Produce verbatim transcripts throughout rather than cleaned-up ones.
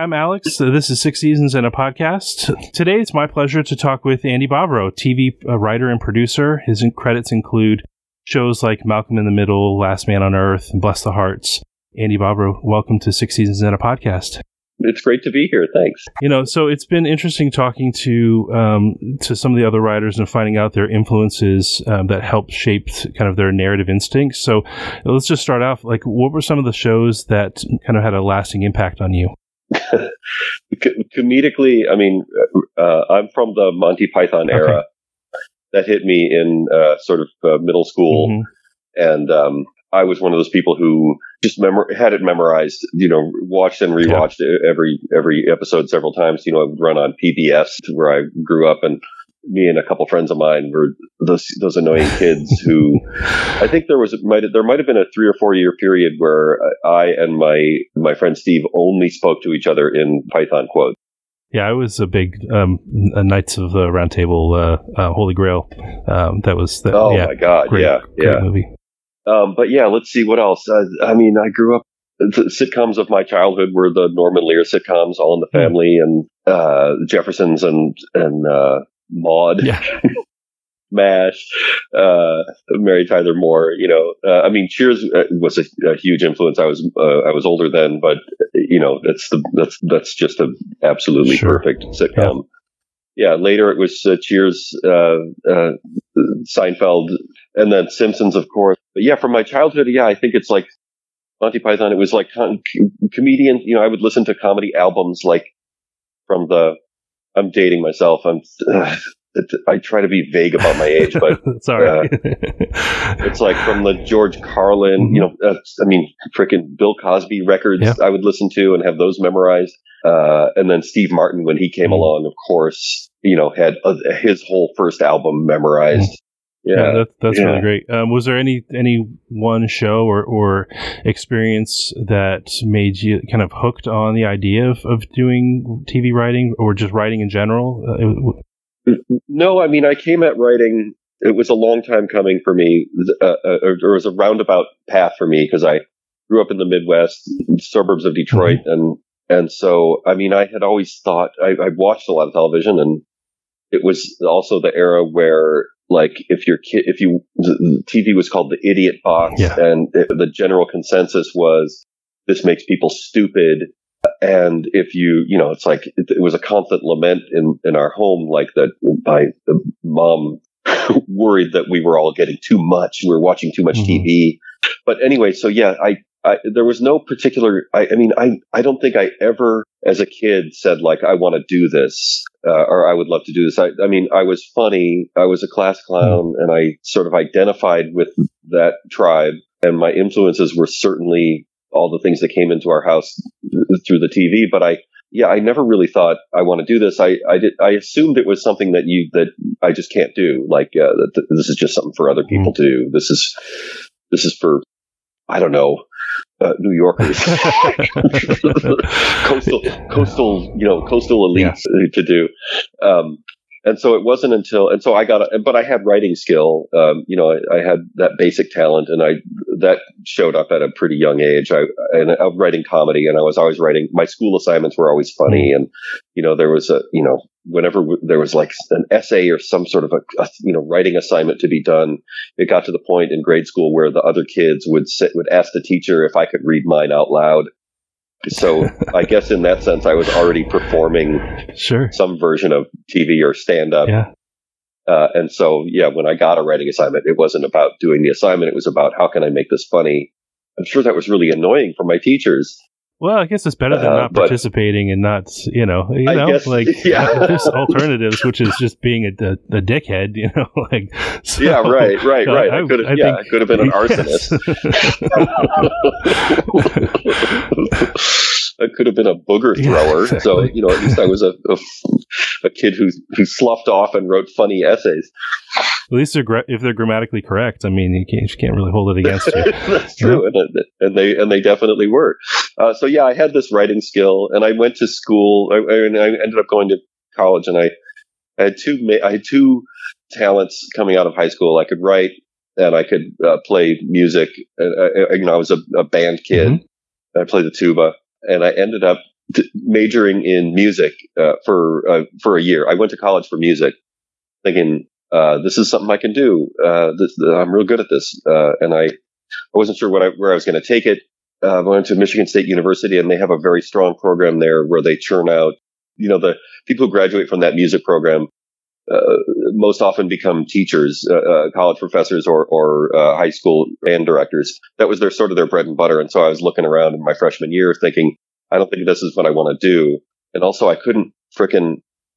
I'm Alex. Uh, this is Six Seasons and a Podcast. Today, it's my pleasure to talk with Andy Bobrow, T V uh, writer and producer. His in- credits include shows like Malcolm in the Middle, Last Man on Earth, and Bless the Hearts. Andy Bobrow, welcome to Six Seasons and a Podcast. It's great to be here. Thanks. You know, so it's been interesting talking to um, to some of the other writers and finding out their influences um, that helped shape kind of their narrative instincts. So let's just start off. Like, what were some of the shows that kind of had a lasting impact on you? Comedically, I mean, uh, I'm from the Monty Python era. Okay. That hit me in uh, sort of uh, middle school, mm-hmm. and um, I was one of those people who just memor- had it memorized, you know, watched and rewatched yeah. every every episode several times. You know, it would run on P B S where I grew up, and me and a couple friends of mine were those those annoying kids who I think there was might there might have been a three or four year period where I and my my friend Steve only spoke to each other in Python quotes. Yeah, I was a big um, a Knights of the Round Table, uh, uh, Holy Grail. Um, that was the, oh yeah, my god, great, yeah, great yeah. movie. Um, but yeah, let's see what else. Uh, I mean, I grew up. The sitcoms of my childhood were the Norman Lear sitcoms, All in the Family, mm. and uh, Jeffersons and and uh, Maude, yeah. MASH, uh, Mary Tyler Moore. You know, uh, I mean, Cheers was a, a huge influence. I was uh, I was older then, but you know, that's the that's that's just an absolutely sure. perfect sitcom. Yeah. yeah, later it was uh, Cheers, uh, uh, Seinfeld, and then Simpsons, of course. But yeah, from my childhood, yeah, I think it's like Monty Python. It was like com- comedian. You know, I would listen to comedy albums like from the. I'm dating myself. I'm. Uh, I try to be vague about my age, but sorry. uh, it's like from the George Carlin. Mm-hmm. You know, uh, I mean, freaking Bill Cosby records. Yeah. I would listen to and have those memorized. Uh, and then Steve Martin, when he came mm-hmm. along, of course, you know, had uh, his whole first album memorized. Mm-hmm. Yeah, yeah that, that's yeah. really great. Um, was there any any one show or, or experience that made you kind of hooked on the idea of, of doing T V writing or just writing in general? Uh, it, no, I mean, I came at writing. It was a long time coming for me. Uh, uh, it was a roundabout path for me because I grew up in the Midwest, suburbs of Detroit, mm-hmm. and and so I mean, I had always thought I, I watched a lot of television, and it was also the era where. Like if your kid, if you, the T V was called the idiot box, yeah. and it, the general consensus was this makes people stupid. And if you, you know, it's like it, it was a constant lament in, in our home, like that my mom worried that we were all getting too much, we were watching too much mm-hmm. T V. But anyway, so yeah, I, I there was no particular. I, I mean, I, I don't think I ever, as a kid, said like I want to do this. Uh, or I would love to do this. I, I mean, I was funny. I was a class clown, and I sort of identified with that tribe. And my influences were certainly all the things that came into our house through the T V. But I, yeah, I never really thought I want to do this. I, I did. I assumed it was something that you that I just can't do. Like uh, that, this is just something for other people to do. This is this is for I don't know. Uh, New Yorkers, coastal, coastal, you know, coastal elites yeah. to do. Um, and so it wasn't until, and so I got, a, but I had writing skill. Um, you know, I, I had that basic talent, and I that showed up at a pretty young age. I and I was writing comedy, and I was always writing. My school assignments were always funny, and you know, there was a, you know, whenever w- there was like an essay or some sort of a, a, you know, writing assignment to be done, it got to the point in grade school where the other kids would sit, would ask the teacher if I could read mine out loud. So I guess in that sense, I was already performing sure. some version of T V or stand up. Yeah. Uh, and so, yeah, when I got a writing assignment, it wasn't about doing the assignment. It was about how can I make this funny? I'm sure that was really annoying for my teachers. Well, I guess it's better than uh, not participating and not, you know, you I know, guess, like yeah. there's alternatives, which is just being a, a, a dickhead, you know, like. So, yeah, right, right, right. I, I could have, I yeah, think, I could have been an arsonist. I could have been a booger thrower. Yeah, exactly. So, you know, at least I was a, a, a kid who who sloughed off and wrote funny essays. At least they're gra- if they're grammatically correct. I mean, you can't, you can't really hold it against you. That's true, yeah. and, and they and they definitely were. Uh, so yeah, I had this writing skill, and I went to school. I, I, I ended up going to college, and I, I had two I had two talents coming out of high school. I could write, and I could uh, play music. And I, I, you know, I was a, a band kid. Mm-hmm. I played the tuba, and I ended up d- majoring in music uh, for uh, for a year. I went to college for music, thinking uh, this is something I can do. Uh, this, I'm real good at this, uh, and I, I wasn't sure what I, where I was going to take it. Uh, I went to Michigan State University, and they have a very strong program there where they churn out, you know, the people who graduate from that music program uh, most often become teachers, uh, uh, college professors, or, or uh, high school band directors. That was their sort of their bread and butter. And so I was looking around in my freshman year thinking, I don't think this is what I want to do. And also I couldn't frickin',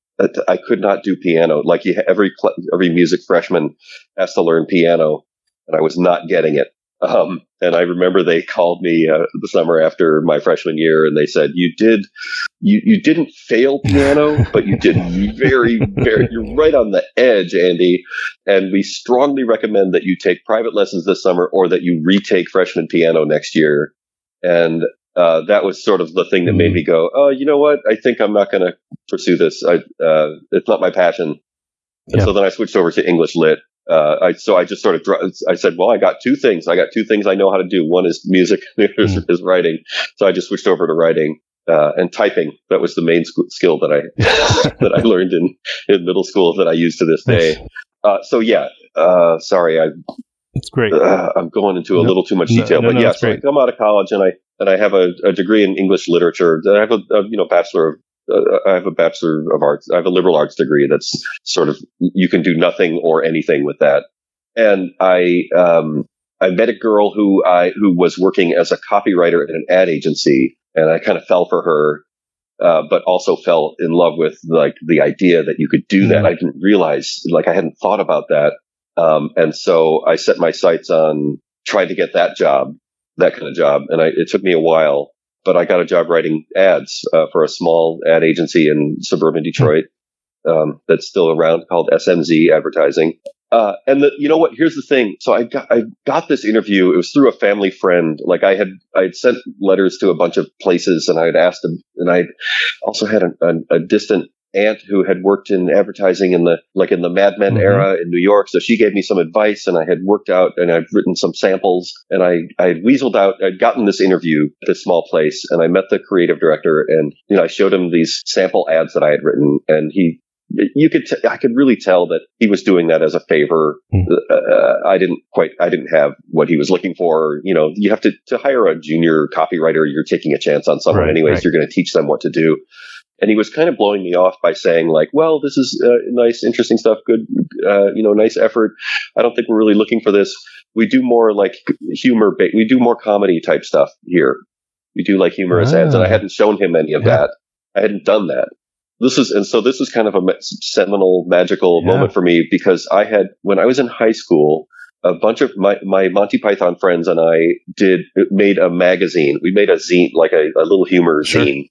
I could not do piano. Like you, every, every music freshman has to learn piano, and I was not getting it. Um, and I remember they called me uh, the summer after my freshman year, and they said, "You did, you you didn't fail piano, but you did very, very. You're right on the edge, Andy. And we strongly recommend that you take private lessons this summer, or that you retake freshman piano next year." And uh, that was sort of the thing that made me go, "Oh, you know what? I think I'm not going to pursue this. I, uh, it's not my passion." And yeah. So then I switched over to English Lit. Uh, I, so I just sort of, I said, well, I got two things. I got two things I know how to do. One is music, the other mm. is writing. So I just switched over to writing, uh, and typing. That was the main sc- skill that I, that I learned in, in middle school that I use to this day. Uh, so yeah, uh, sorry, I, it's great. Uh, I'm going into a no, little too much detail, no, no, but no, yeah, so I come out of college and I, and I have a, a degree in English literature. I have a, a you know, bachelor of Uh, I have a Bachelor of Arts. I have a liberal arts degree. That's sort of, you can do nothing or anything with that. And I, um, I met a girl who I, who was working as a copywriter at an ad agency, and I kind of fell for her, uh, but also fell in love with like the idea that you could do that. Mm-hmm. I didn't realize, like I hadn't thought about that. Um, and so I set my sights on trying to get that job, that kind of job. And I, it took me a while. But I got a job writing ads uh, for a small ad agency in suburban Detroit um, that's still around, called S M Z Advertising. Uh, and the, you know what? Here's the thing. So I got I got this interview. It was through a family friend. Like I had I had sent letters to a bunch of places, and I had asked them. And I also had a, a, a distant aunt who had worked in advertising in the like in the Mad Men mm-hmm. era in New York. So she gave me some advice, and I had worked out, and I'd written some samples, and I I had weaseled out. I'd gotten this interview at this small place, and I met the creative director, and you know I showed him these sample ads that I had written, and he. You could, t- I could really tell that he was doing that as a favor. Mm. Uh, I didn't quite, I didn't have what he was looking for. You know, you have to, to hire a junior copywriter. You're taking a chance on someone right, anyways. Right. You're going to teach them what to do. And he was kind of blowing me off by saying like, well, this is uh, nice, interesting stuff. Good, uh, you know, nice effort. I don't think we're really looking for this. We do more like humor, ba- we do more comedy type stuff here. We do like humorous ah. ads. And I hadn't shown him any of yeah. that. I hadn't done that. This is, and so this was kind of a seminal, magical yeah. moment for me, because I had, when I was in high school, a bunch of my, my Monty Python friends and I did, made a magazine. We made a zine, like a, a little humor sure. zine.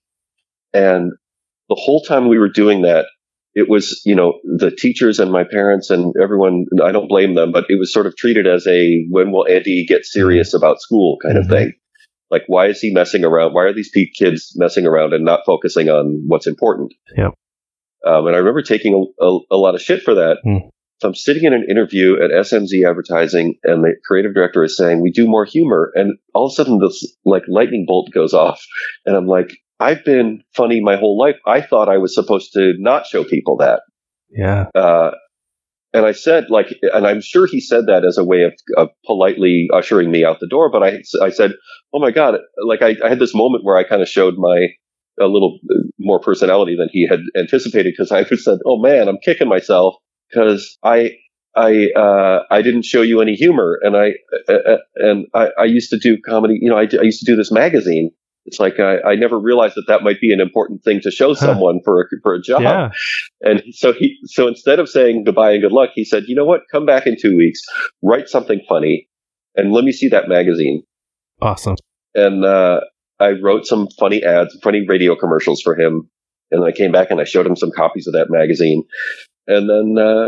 And the whole time we were doing that, it was, you know, the teachers and my parents and everyone, I don't blame them, but it was sort of treated as a, when will Andy get serious about school kind mm-hmm. of thing. Like, why is he messing around? Why are these kids messing around and not focusing on what's important? Yep. Um, and I remember taking a, a, a lot of shit for that. Mm. So I'm sitting in an interview at S M Z Advertising, and the creative director is saying, we do more humor. And all of a sudden, this like lightning bolt goes off. And I'm like, I've been funny my whole life. I thought I was supposed to not show people that. Yeah. Uh, And I said, like, and I'm sure he said that as a way of, of politely ushering me out the door. But I, I said, oh my God, like I, I had this moment where I kind of showed my, a little more personality than he had anticipated. Cause I just said, oh man, I'm kicking myself because I, I, uh, I didn't show you any humor. And I, uh, and I, I used to do comedy, you know, I, I used to do this magazine. It's like I, I never realized that that might be an important thing to show someone for a, for a job. Yeah. And so he, so instead of saying goodbye and good luck, he said, you know what? Come back in two weeks, write something funny, and let me see that magazine. Awesome. And uh, I wrote some funny ads, funny radio commercials for him. And I came back and I showed him some copies of that magazine. And then, uh,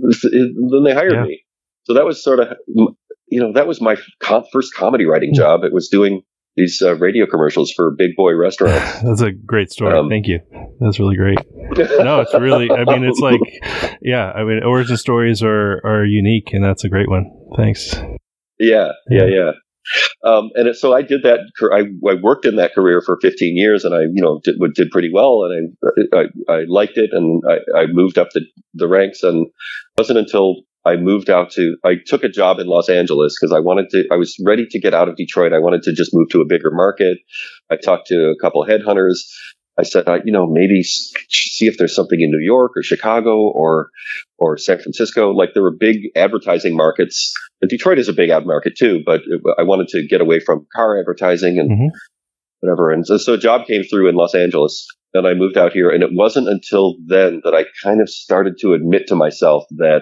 then they hired yeah. me. So that was sort of, you know, that was my com- first comedy writing mm-hmm. job. It was doing these uh, radio commercials for Big Boy restaurants. That's a great story. Um, Thank you. That's really great. No, it's really, I mean, it's like, yeah, I mean, origin stories are, are unique, and that's a great one. Thanks. Yeah, yeah, yeah. Um, and it, so I did that. I, I worked in that career for fifteen years, and I, you know, did, did pretty well, and I, I, I liked it, and I, I moved up the, the ranks. And it wasn't until I moved out to, I took a job in Los Angeles because I wanted to, I was ready to get out of Detroit. I wanted to just move to a bigger market. I talked to a couple of headhunters. I said, I, you know, maybe see if there's something in New York or Chicago or or San Francisco. Like there were big advertising markets. And Detroit is a big ad market too, but it, I wanted to get away from car advertising and mm-hmm. whatever. And so, so a job came through in Los Angeles, and I moved out here. And it wasn't until then that I kind of started to admit to myself that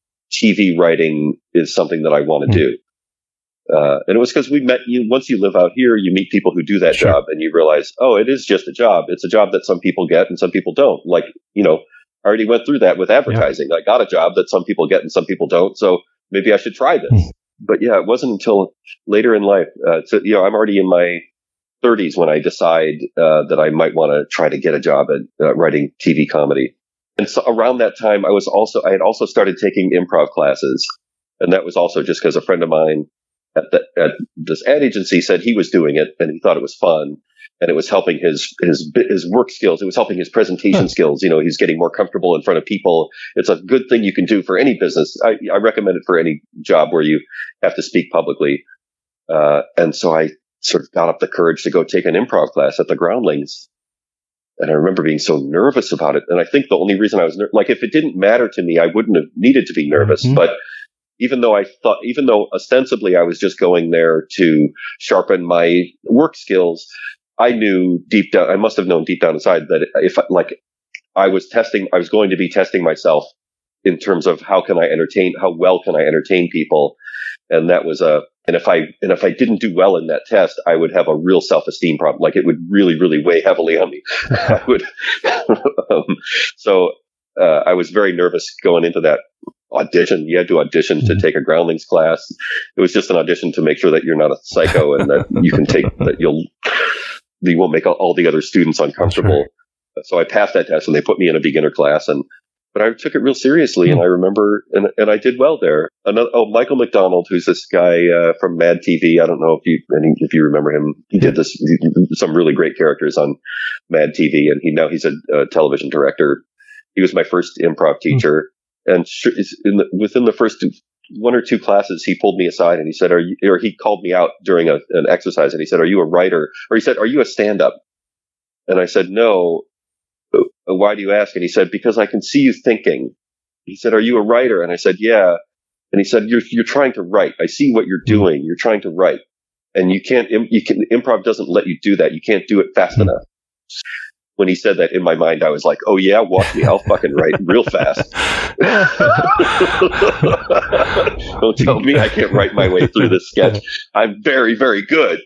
T V writing is something that I want to mm-hmm. do. Uh, and it was because we met you. Once you live out here, you meet people who do that sure. job, and you realize, oh, it is just a job. It's a job that some people get and some people don't. Like, you know, I already went through that with advertising. Yeah. I got a job that some people get and some people don't. So maybe I should try this. Mm. But yeah, it wasn't until later in life. Uh, so, you know, I'm already in my thirties when I decide uh, that I might want to try to get a job at uh, writing T V comedy. And so around that time, I was also I had also started taking improv classes, and that was also just because a friend of mine at, the, at this ad agency said he was doing it and he thought it was fun, and it was helping his his his work skills. It was helping his presentation huh. skills. You know, he's getting more comfortable in front of people. It's a good thing you can do for any business. I, I recommend it for any job where you have to speak publicly. Uh, and so I sort of got up the courage to go take an improv class at the Groundlings. And I remember being so nervous about it. And I think the only reason I was ner- like, if it didn't matter to me, I wouldn't have needed to be nervous. Mm-hmm. But even though I thought, even though ostensibly I was just going there to sharpen my work skills, I knew deep down, I must have known deep down inside that if like I was testing, I was going to be testing myself in terms of how can I entertain, how well can I entertain people. And that was a, and if I, and if I didn't do well in that test, I would have a real self-esteem problem. Like it would really, really weigh heavily on me. I would, um, so, uh, I was very nervous going into that audition. You had to audition to take a Groundlings class. It was just an audition to make sure that you're not a psycho and that you can take, that you'll, you won't make all, all the other students uncomfortable. Right. So I passed that test and they put me in a beginner class, and, but I took it real seriously. Mm. And I remember, and, and I did well there. Another, oh, Michael McDonald, who's this guy, uh, from Mad T V. I don't know if you, if you remember him. He did this, some really great characters on Mad T V, and he, now he's a, a television director. He was my first improv teacher. Mm. And in the, within the first one or two classes, he pulled me aside and he said, are you, or he called me out during a, an exercise and he said, are you a writer? Or he said, are you a stand-up? And I said, no. Why do you ask? And he said, because I can see you thinking. He said, are you a writer? And I said, yeah. And he said, you're, you're trying to write. I see what you're doing. You're trying to write. And you can't, you can, improv doesn't let you do that. You can't do it fast enough. When he said that, in my mind, I was like, oh yeah, watch me. I'll fucking write real fast. Don't tell me I can't write my way through this sketch. I'm very, very good.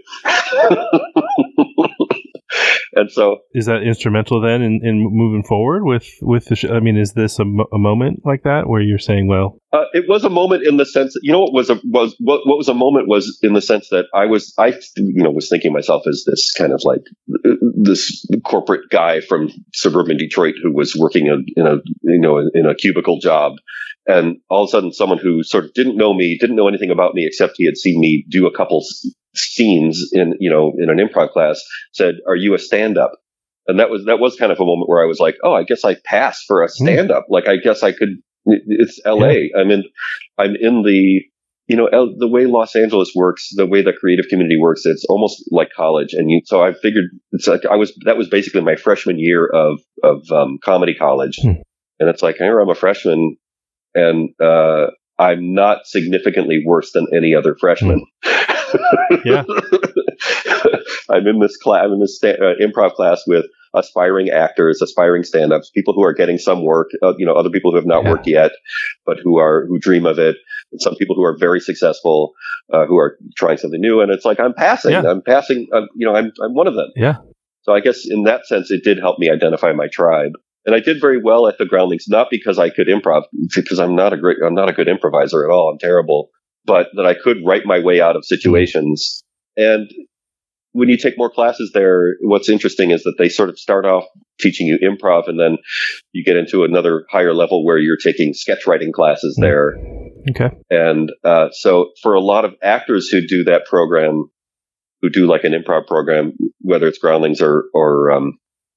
And so, is that instrumental then in, in moving forward with, with the show? I mean, is this a, mo- a moment like that where you're saying, well, uh, it was a moment in the sense that, you know, what was a, was what, what was a moment was in the sense that I was, I, you know, was thinking myself as this kind of like this corporate guy from suburban Detroit who was working in, in a, you know, in a cubicle job. And all of a sudden someone who sort of didn't know me, didn't know anything about me, except he had seen me do a couple scenes in, you know, in an improv class, said, are you a stand-up? And that was, that was kind of a moment where I was like, oh, I guess I passed for a stand-up. Mm. Like, I guess I could, it's L A. Yeah. I'm in, I'm in the, you know, L, the way Los Angeles works, the way the creative community works, it's almost like college. And you, so I figured it's like, I was, that was basically my freshman year of, of, um, comedy college. Mm. And it's like, here I'm a freshman and, uh, I'm not significantly worse than any other freshman. Mm. Yeah. I'm in this class, I'm in this sta- uh, improv class with aspiring actors, aspiring stand-ups, people who are getting some work, uh, you know, other people who have not yeah. worked yet, but who are, who dream of it. And some people who are very successful, uh, who are trying something new. And it's like, I'm passing, yeah. I'm passing, uh, you know, I'm, I'm one of them. Yeah. So I guess in that sense, it did help me identify my tribe. And I did very well at the Groundlings, not because I could improv, because I'm not a great, I'm not a good improviser at all. I'm terrible, but that I could write my way out of situations. And when you take more classes there, what's interesting is that they sort of start off teaching you improv, and then you get into another higher level where you're taking sketch writing classes there. Okay. And uh, so for a lot of actors who do that program, who do like an improv program, whether it's Groundlings or or um,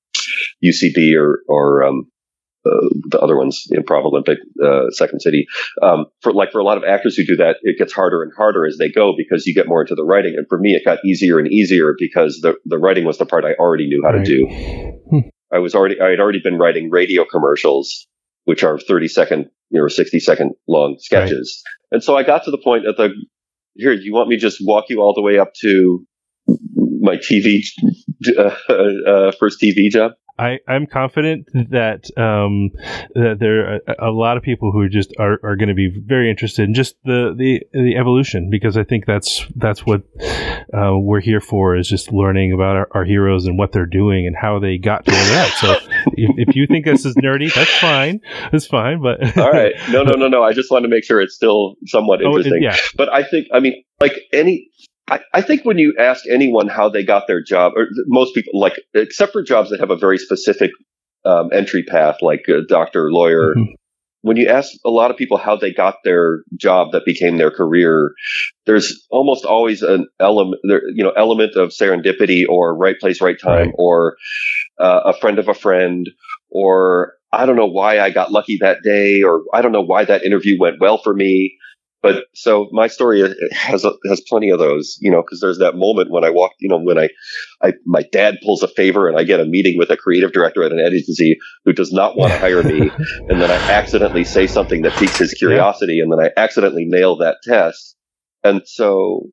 U C B or or um, uh, the other ones, Improv Olympic, uh, Second City, um, for like for a lot of actors who do that, it gets harder and harder as they go because you get more into the writing. And for me, it got easier and easier because the the writing was the part I already knew how right. to do. Hmm. I was already I had already been writing radio commercials, which are thirty second, you know, sixty second long sketches. Right. And so I got to the point at the, here, you want me to just walk you all the way up to my T V, uh, uh, first T V job? I, I'm confident that um, that there are a lot of people who just are, are going to be very interested in just the, the, the evolution, because I think that's that's what uh, we're here for, is just learning about our, our heroes and what they're doing and how they got to where they're at. So if, if you think this is nerdy, that's fine. That's fine. But all right, no, no, no, no. I just want to make sure it's still somewhat interesting. Oh, yeah. But I think, I mean, like any. I, I think when you ask anyone how they got their job, or most people, like, except for jobs that have a very specific um, entry path, like a doctor, lawyer, mm-hmm. when you ask a lot of people how they got their job that became their career, there's almost always an element, there, you know, element of serendipity or right place, right time, right. or uh, a friend of a friend, or I don't know why I got lucky that day, or I don't know why that interview went well for me. But so my story has has plenty of those, you know, because there's that moment when I walk, you know, when I, I, my dad pulls a favor and I get a meeting with a creative director at an agency who does not want to hire me. And then I accidentally say something that piques his curiosity. And then I accidentally nail that test. And so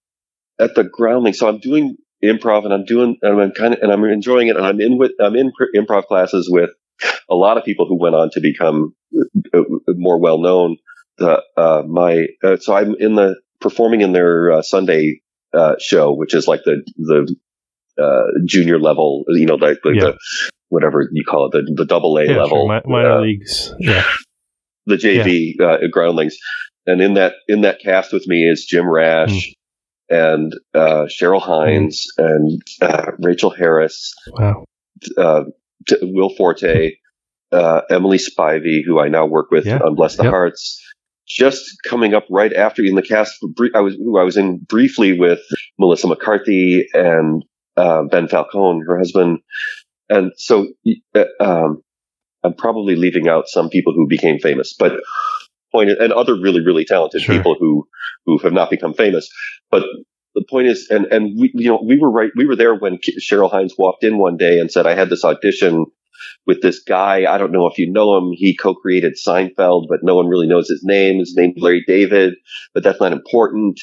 at the Groundling, so I'm doing improv and I'm doing, and I'm kind of, and I'm enjoying it. And I'm in with, I'm in improv classes with a lot of people who went on to become more well known. The, uh, my, uh, so I'm in the performing in their uh, Sunday uh, show, which is like the, the uh, junior level, you know, like, like yeah. the, whatever you call it, the, the double A yeah, level. Sure. Minor uh, leagues. Yeah. The J V yeah. uh, Groundlings. And in that, in that cast with me is Jim Rash mm. and uh, Cheryl Hines mm. and uh, Rachel Harris, wow. uh, t- Will Forte, uh, Emily Spivey, who I now work with yeah. on Bless the yep. Hearts. Just coming up right after in the cast, I was who I was in briefly with Melissa McCarthy and uh, Ben Falcone, her husband, and so uh, um, I'm probably leaving out some people who became famous, but point is, and other really really talented sure. people who who have not become famous. But the point is, and and we you know we were right, we were there when Cheryl Hines walked in one day and said, "I had this audition with this guy. I don't know if you know him. He co-created Seinfeld, but no one really knows his name. His name's Larry David, but that's not important."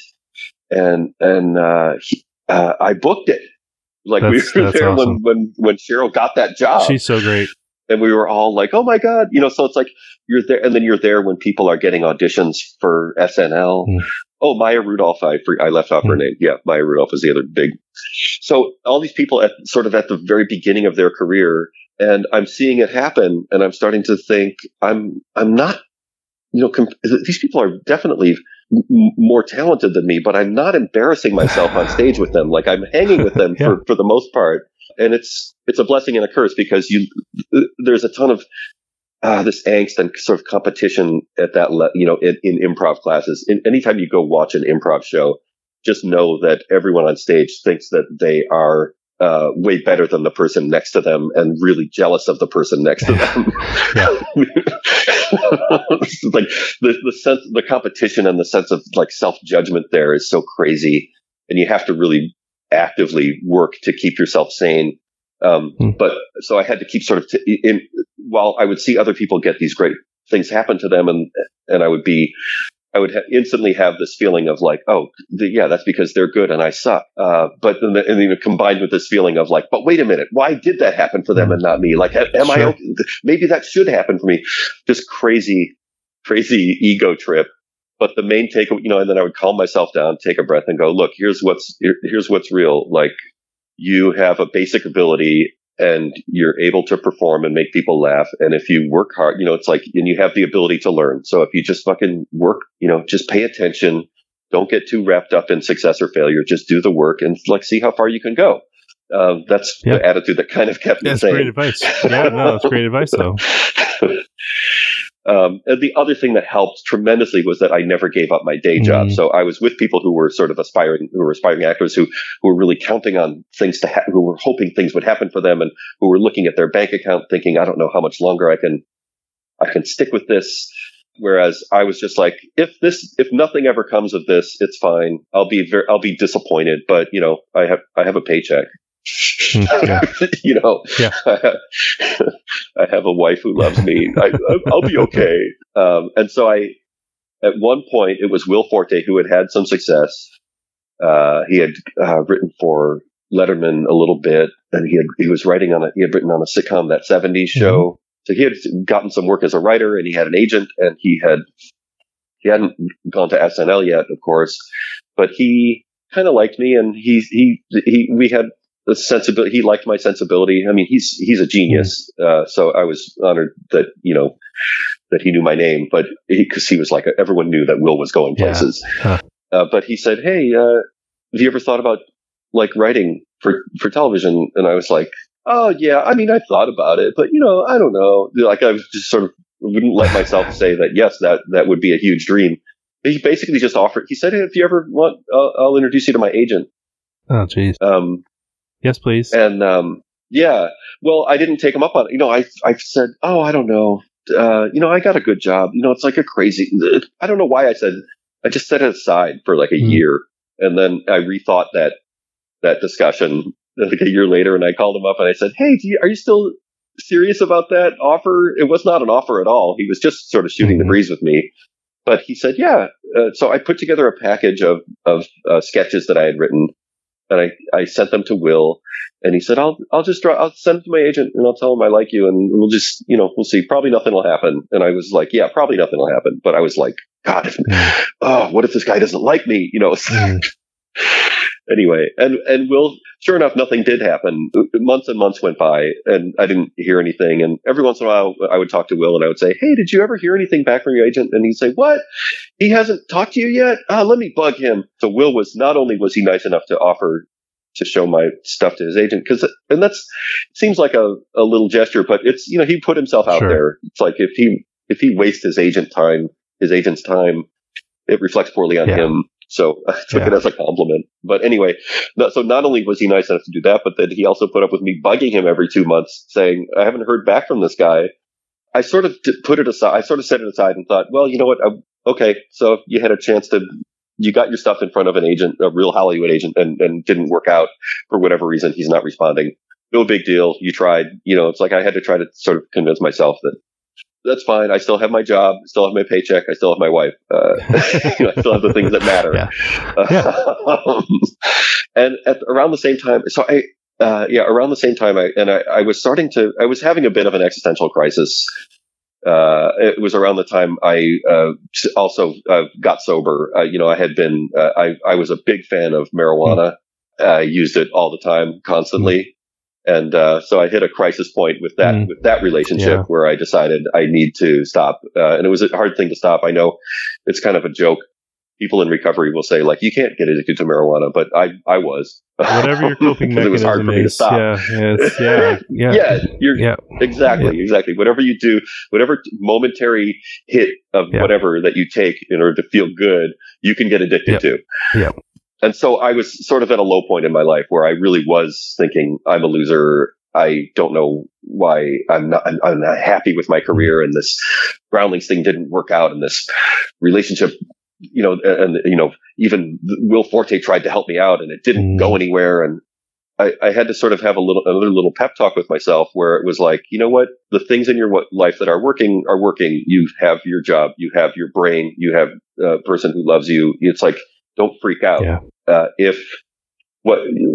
And and uh, he, uh, I booked it. Like that's, we were there awesome. when when when Cheryl got that job. She's so great. And we were all like, "Oh my god!" You know. So it's like you're there, and then you're there when people are getting auditions for S N L. Mm. Oh, Maya Rudolph. I I left off mm. her name. Yeah, Maya Rudolph is the other big. So all these people at sort of at the very beginning of their career. And I'm seeing it happen, and I'm starting to think I'm I'm not, you know, comp- these people are definitely m- more talented than me, but I'm not embarrassing myself on stage with them. Like I'm hanging with them yeah. for, for the most part, and it's it's a blessing and a curse because you there's a ton of uh, this angst and sort of competition at that le- you know in, in improv classes. In, anytime you go watch an improv show, just know that everyone on stage thinks that they are. Uh, way better than the person next to them and really jealous of the person next to them. like the, the sense, the competition and the sense of like self-judgment there is so crazy. And you have to really actively work to keep yourself sane. Um, hmm. But so I had to keep sort of, t- in, while I would see other people get these great things happen to them and, and I would be, I would ha- instantly have this feeling of like, oh, the, yeah, that's because they're good and I suck. Uh, but then, the, and then combined with this feeling of like, but wait a minute, why did that happen for them and not me? Like, am sure. I, okay? Maybe that should happen for me. Just crazy, crazy ego trip. But the main take, you know, and then I would calm myself down, take a breath and go, look, here's what's, here, here's what's real. Like you have a basic ability and you're able to perform and make people laugh. And if you work hard, you know, it's like, and you have the ability to learn. So if you just fucking work, you know, just pay attention, don't get too wrapped up in success or failure, just do the work and like, see how far you can go. Um, that's yep. the attitude that kind of kept me that's sane. Great advice. Yeah, no, that's great advice though. Um, and the other thing that helped tremendously was that I never gave up my day job. Mm. So I was with people who were sort of aspiring, who were aspiring actors, who who were really counting on things to, ha- who were hoping things would happen for them, and who were looking at their bank account, thinking, I don't know how much longer I can, I can stick with this. Whereas I was just like, if this, if nothing ever comes of this, it's fine. I'll be very, I'll be disappointed, but you know, I have, I have a paycheck. Yeah. you know, yeah. I have a wife who loves me. I, I'll be okay. Um, and so I, at one point, it was Will Forte who had had some success. Uh, he had uh, written for Letterman a little bit, and he had he was writing on a he had written on a sitcom, That seventies Show. Mm-hmm. So he had gotten some work as a writer, and he had an agent, and he had he hadn't gone to S N L yet, of course, but he kind of liked me, and he he he we had the sensibility. He liked my sensibility. I mean, he's he's a genius. Uh, so I was honored that you know that he knew my name, but because he, he was like everyone knew that Will was going places. Yeah. Huh. Uh, but he said, "Hey, uh, have you ever thought about like writing for for television?" And I was like, "Oh yeah, I mean, I thought about it, but you know, I don't know." Like I was just sort of wouldn't let myself say that. Yes, that that would be a huge dream. He basically just offered. He said, hey, "If you ever want, I'll, I'll introduce you to my agent." Oh, jeez. Um, yes, please. And um, yeah, well, I didn't take him up on it. You know, I I said, "Oh, I don't know. Uh, you know, I got a good job. You know, it's like a crazy. I don't know why I said." I just set it aside for like a mm. year, and then I rethought that that discussion like a year later, and I called him up and I said, "Hey, do you, are you still serious about that offer?" It was not an offer at all. He was just sort of shooting mm-hmm. the breeze with me. But he said, "Yeah." Uh, so I put together a package of of uh, sketches that I had written, and I, I sent them to Will, and he said, "I'll I'll just draw, I'll send it to my agent, and I'll tell him I like you, and we'll just you know we'll see. Probably nothing will happen." And I was like, "Yeah, probably nothing will happen." But I was like, God, if, oh, what if this guy doesn't like me? You know. Mm. Anyway, and and Will, sure enough, nothing did happen. Months and months went by, and I didn't hear anything. And every once in a while, I would talk to Will, and I would say, "Hey, did you ever hear anything back from your agent?" And he'd say, "What? He hasn't talked to you yet? Ah, let me bug him." So Will was not only was he nice enough to offer to show my stuff to his agent, because and that's seems like a, a little gesture, but it's you know he put himself out sure. there. It's like if he if he wastes his agent time, his agent's time, it reflects poorly on yeah. him. So I took yeah. it as a compliment. But anyway, no, so not only was he nice enough to do that, but then he also put up with me bugging him every two months, saying, "I haven't heard back from this guy." I sort of put it aside. I sort of set it aside and thought, well, you know what? I, okay, so if you had a chance to, you got your stuff in front of an agent, a real Hollywood agent, and, and didn't work out for whatever reason, he's not responding. No big deal. You tried. You know, it's like I had to try to sort of convince myself that that's fine. I still have my job, still have my paycheck, I still have my wife. Uh, you know, I still have the things that matter. Yeah. Uh, um, and at around the same time, so I, uh, yeah, around the same time, I and I, I was starting to, I was having a bit of an existential crisis. Uh, it was around the time I uh, also uh, got sober. Uh, you know, I had been, uh, I, I was a big fan of marijuana. Mm. I used it all the time, constantly. Mm. And uh, so I hit a crisis point with that mm. with that relationship yeah. where I decided I need to stop. Uh, and it was a hard thing to stop. I know it's kind of a joke. People in recovery will say, like, you can't get addicted to marijuana, but I, I was. Whatever your coping mechanism it was hard for me to stop. Yeah, yeah, yeah, yeah. You're, yeah. Exactly, yeah. exactly. Whatever you do, whatever momentary hit of yeah. whatever that you take in order to feel good, you can get addicted yep. to. Yeah. And so I was sort of at a low point in my life where I really was thinking, I'm a loser. I don't know why I'm not, I'm, I'm not happy with my career, and this Groundlings thing didn't work out, and this relationship, you know, and, you know, even Will Forte tried to help me out and it didn't mm. go anywhere. And I, I had to sort of have a little, another little pep talk with myself where it was like, you know what, the things in your life that are working are working. You have your job, you have your brain, you have a person who loves you. It's like, don't freak out. Yeah. Uh, if what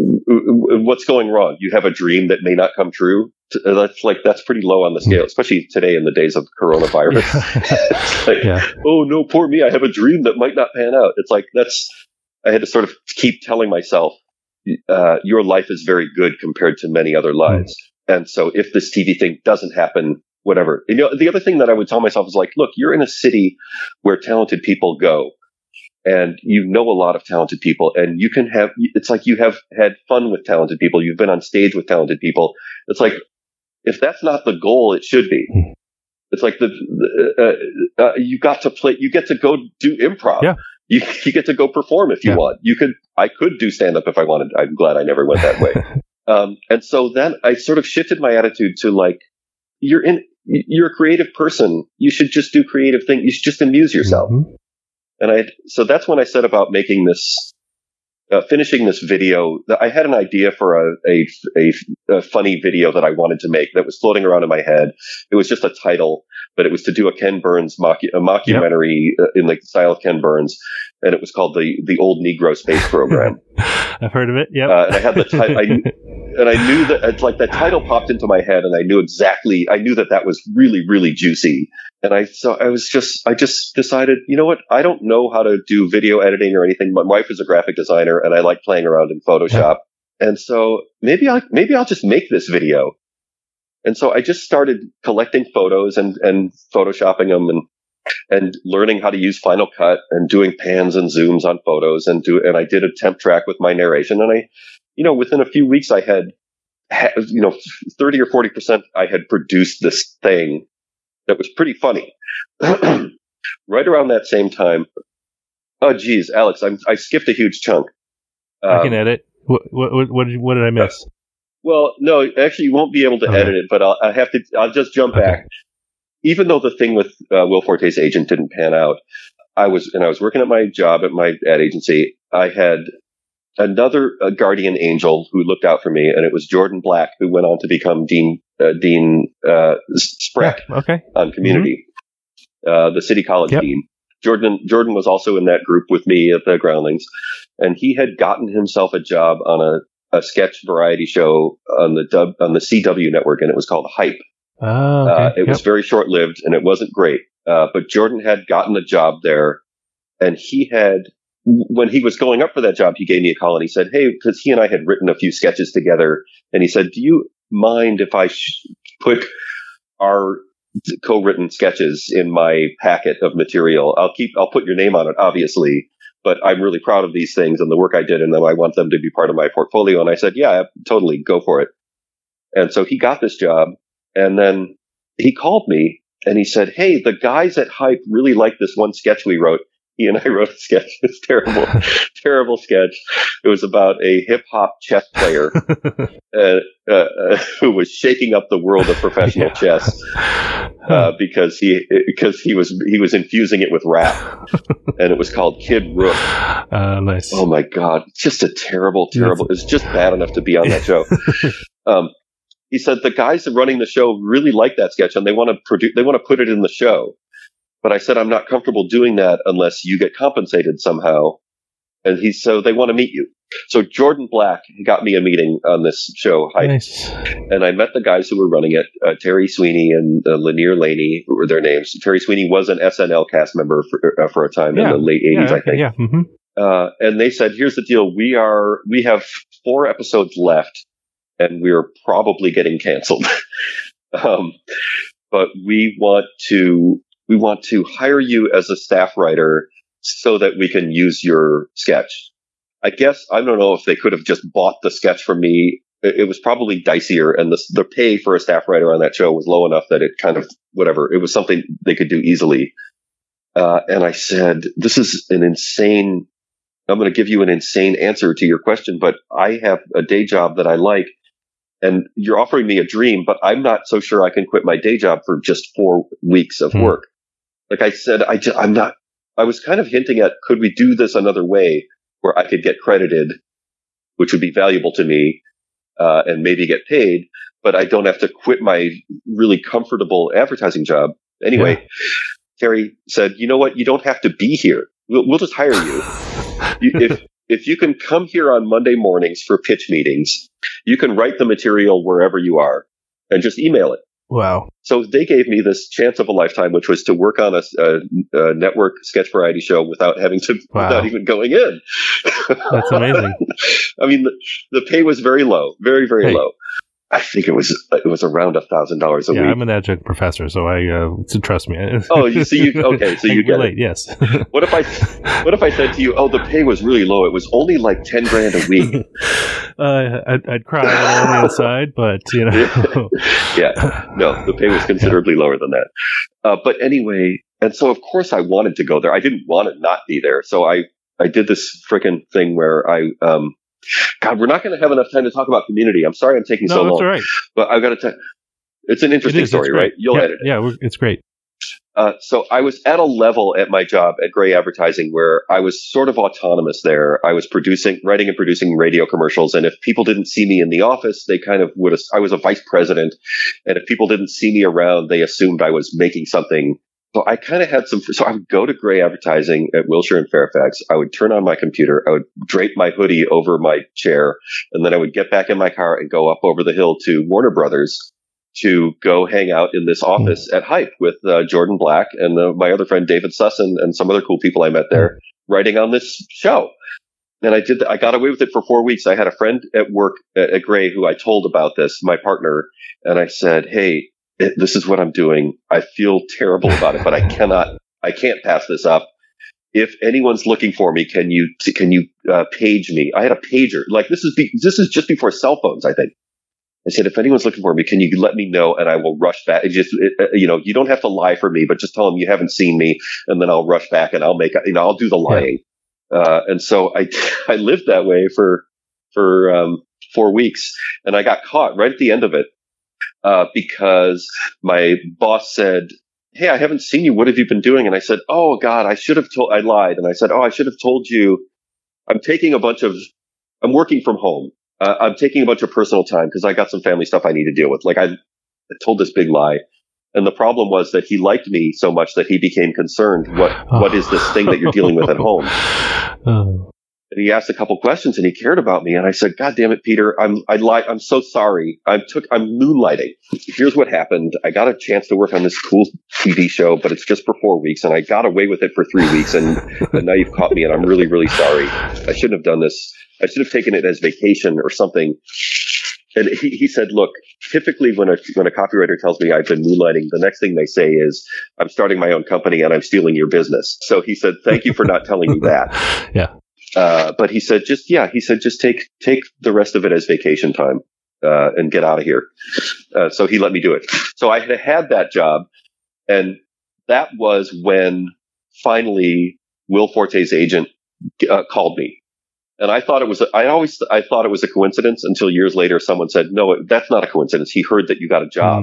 what's going wrong, you have a dream that may not come true. That's like that's pretty low on the scale, especially today in the days of coronavirus. Yeah. It's like, yeah. oh no, poor me! I have a dream that might not pan out. It's like that's. I had to sort of keep telling myself, uh, your life is very good compared to many other lives. Mm. And so, if this T V thing doesn't happen, whatever. You know, the other thing that I would tell myself is like, look, you're in a city where talented people go. And you know a lot of talented people, and you can have, it's like you have had fun with talented people. You've been on stage with talented people. It's like, if that's not the goal, it should be. It's like the, the uh, uh, you got to play. You get to go do improv. Yeah. You you get to go perform if you yeah. want. You could. I could do stand up if I wanted. I'm glad I never went that way. um, and so then I sort of shifted my attitude to like, you're in. You're a creative person. You should just do creative things. You should just amuse yourself. Mm-hmm. And I. So that's when I set about making this. Uh, finishing this video, I had an idea for a, a, a, a funny video that I wanted to make that was floating around in my head. It was just a title, but it was to do a Ken Burns mocu- a mockumentary yep. in the style of Ken Burns, and it was called the the Old Negro Space Program. I've heard of it. Yeah, uh, and I had the title, and I knew that it's like that title popped into my head, and I knew exactly. I knew that that was really really juicy. And I so I was just I just decided, you know what? I don't know how to do video editing or anything. My wife is a graphic designer, and I like playing around in Photoshop. Yeah. And so maybe I maybe I'll just make this video. And so I just started collecting photos and and photoshopping them and and learning how to use Final Cut and doing pans and zooms on photos and do and I did a temp track with my narration. And I, you know, within a few weeks I had, had you know thirty or forty percent I had produced this thing. That was pretty funny. Right around that same time. Oh, geez, Alex, I'm, I skipped a huge chunk. Um, I can edit. What, what, what, did, what did I miss? Uh, well, no, actually, you won't be able to okay. edit it, but I'll I have to. I'll just jump okay. back. Even though the thing with uh, Will Forte's agent didn't pan out, I was and I was working at my job at my ad agency. I had another uh, guardian angel who looked out for me, and it was Jordan Black, who went on to become Dean uh, Dean uh, Spreck yeah, okay. on Community, mm-hmm. uh, the City College yep. dean. Jordan Jordan was also in that group with me at the Groundlings, and he had gotten himself a job on a, a sketch variety show on the dub, on the C W network, and it was called Hype. Oh, okay. uh, it yep. was very short lived, and it wasn't great. Uh, but Jordan had gotten a job there, and he had. When he was going up for that job, he gave me a call and he said, hey, because he and I had written a few sketches together. And he said, do you mind if I sh- put our co-written sketches in my packet of material? I'll keep, I'll put your name on it, obviously, but I'm really proud of these things and the work I did in them. I want them to be part of my portfolio. And I said, yeah, totally, go for it. And so he got this job. And then he called me and he said, hey, the guys at Hype really like this one sketch we wrote. He and I wrote a sketch. It was terrible, terrible sketch. It was about a hip hop chess player uh, uh, uh, who was shaking up the world of professional yeah. chess uh, because he because he was he was infusing it with rap, and it was called Kid Rook. Uh, nice. Oh my God, it's just a terrible, terrible. It's just bad enough to be on that show. Um, he said the guys running the show really like that sketch, and they want to produce. They want to put it in the show. But I said, I'm not comfortable doing that unless you get compensated somehow. And he so they want to meet you. So Jordan Black got me a meeting on this show, Hype. Nice. And I met the guys who were running it, uh, Terry Sweeney and uh, Lanier Laney, who were their names. Terry Sweeney was an S N L cast member for, uh, for a time yeah. in the late eighties, yeah, okay, I think. Yeah. Mm-hmm. Uh, and they said, here's the deal. We are we have four episodes left, and we're probably getting canceled. um, but we want to... We want to hire you as a staff writer so that we can use your sketch. I guess, I don't know if they could have just bought the sketch from me. It, it was probably dicier, and the, the pay for a staff writer on that show was low enough that it kind of, whatever, it was something they could do easily. Uh, and I said, this is an insane, I'm going to give you an insane answer to your question, but I have a day job that I like. And you're offering me a dream, but I'm not so sure I can quit my day job for just four weeks of hmm. work. Like I said, I just, I'm not, I was kind of hinting at, could we do this another way where I could get credited, which would be valuable to me, uh, and maybe get paid, but I don't have to quit my really comfortable advertising job. Anyway, yeah. Terry said, you know what? You don't have to be here. We'll, we'll just hire you. you if, if you can come here on Monday mornings for pitch meetings, you can write the material wherever you are and just email it. Wow. So they gave me this chance of a lifetime, which was to work on a, a, a network sketch variety show without having to, wow. without even going in. That's amazing. I mean, the, the pay was very low, very, very hey. low. I think it was it was around a thousand dollars a yeah, week. I'm an adjunct professor, so I uh, so trust me. Oh, you see, you okay? So you get relate, it. Yes. What if I what if I said to you, oh, the pay was really low? It was only like ten grand a week. uh, I'd, I'd cry on the inside, but you know, yeah, no, the pay was considerably yeah. lower than that. Uh, but anyway, and so of course I wanted to go there. I didn't want to not be there, so I I did this freaking thing where I um, God, we're not going to have enough time to talk about Community. I'm sorry, I'm taking no, so that's long. All right. But I've got to tell. It's an interesting it is, story, right? You'll yeah, edit it. Yeah, it's great. Uh, so I was at a level at my job at Gray Advertising where I was sort of autonomous there. I was producing, writing and producing radio commercials. And if people didn't see me in the office, they kind of would, I was a vice president. And if people didn't see me around, they assumed I was making something. So I kind of had some, so I would go to Gray Advertising at Wilshire and Fairfax. I would turn on my computer. I would drape my hoodie over my chair. And then I would get back in my car and go up over the hill to Warner Brothers to go hang out in this office at Hype with uh, Jordan Black and uh, my other friend David Sussin and some other cool people I met there writing on this show. And I did. Th- I got away with it for four weeks. I had a friend at work at, at Gray who I told about this, my partner, and I said, "Hey, it, this is what I'm doing. I feel terrible about it, but I cannot. I can't pass this up. If anyone's looking for me, can you t- can you uh, page me?" I had a pager. Like this is be- this is just before cell phones, I think. I said, if anyone's looking for me, can you let me know and I will rush back? It just, it, you know, you don't have to lie for me, but just tell them you haven't seen me and then I'll rush back and I'll make, you know, I'll do the lying. Yeah. Uh, and so I, I lived that way for, for, um, four weeks and I got caught right at the end of it, uh, because my boss said, "Hey, I haven't seen you. What have you been doing?" And I said, "Oh God, I should have told," I lied. And I said, "Oh, I should have told you I'm taking a bunch of, I'm working from home. Uh, I'm taking a bunch of personal time because I got some family stuff I need to deal with." Like I, I told this big lie. And the problem was that he liked me so much that he became concerned. What, oh. what is this thing that you're dealing with at home? Oh. And he asked a couple questions and he cared about me. And I said, "God damn it, Peter. I'm, I lied. I'm so sorry. I took, I'm moonlighting. Here's what happened. I got a chance to work on this cool T V show, but it's just for four weeks and I got away with it for three weeks. And, and now you've caught me and I'm really, really sorry. I shouldn't have done this. I should have taken it as vacation or something." And he, he said, "Look, typically when a when a copywriter tells me I've been moonlighting, the next thing they say is I'm starting my own company and I'm stealing your business." So he said, "Thank you for not telling me that." Yeah. Uh, but he said, just yeah, he said, just take take the rest of it as vacation time uh, and get out of here. Uh, so he let me do it. So I had had that job, and that was when finally Will Forte's agent uh, called me. And I thought it was, I always, I thought it was a coincidence until years later someone said, "No, that's not a coincidence. He heard that you got a job."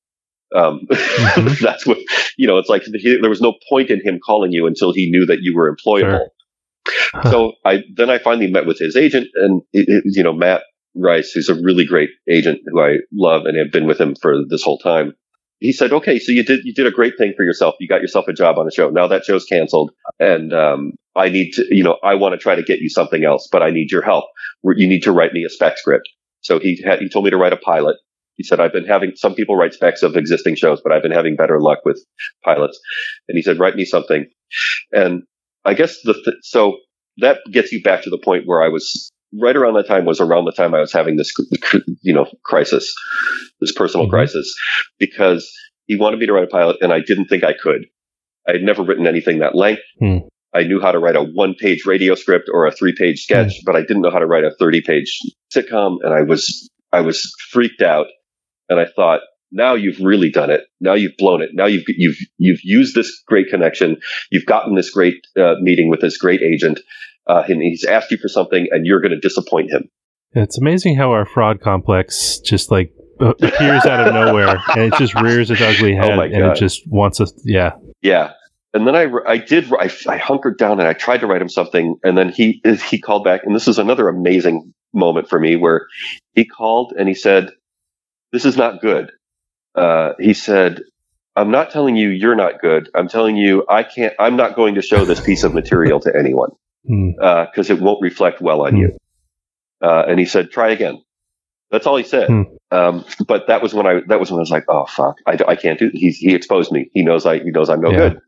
Mm. Um, mm-hmm. That's what, you know, it's like he, there was no point in him calling you until he knew that you were employable. Sure. Huh. So I, then I finally met with his agent and, it, it, you know, Matt Rice, who's a really great agent who I love and have been with him for this whole time. He said, "Okay, so you did, you did a great thing for yourself. You got yourself a job on a show. Now that show's canceled. And, um, I need to, you know, I want to try to get you something else, but I need your help. You need to write me a spec script." So he had, he told me to write a pilot. He said, "I've been having some people write specs of existing shows, but I've been having better luck with pilots." And he said, "Write me something." And I guess the, th- so that gets you back to the point where I was right around that time was around the time I was having this, you know, crisis, this personal mm-hmm. crisis, because he wanted me to write a pilot and I didn't think I could. I had never written anything that length. Hmm. I knew how to write a one-page radio script or a three-page sketch, hmm. but I didn't know how to write a thirty-page sitcom. And I was, I was freaked out. And I thought, now you've really done it. Now you've blown it. Now you've, you've, you've used this great connection. You've gotten this great uh, meeting with this great agent. Uh, and he's asked you for something and you're going to disappoint him. It's amazing how our fraud complex just like appears out of nowhere and it just rears its ugly head oh and it just wants us. Yeah. Yeah. And then I, I did, I, I hunkered down and I tried to write him something. And then he, he called back. And this is another amazing moment for me where he called and he said, "This is not good." Uh, he said, "I'm not telling you you're not good. I'm telling you I can't, I'm not going to show this piece of material to anyone because uh, it won't reflect well on mm. you." Uh, and he said, "Try again." That's all he said. Mm. Um, but that was when I, that was when I was like, "Oh fuck, I, I can't do." He he exposed me. He knows I he knows I'm no yeah. good.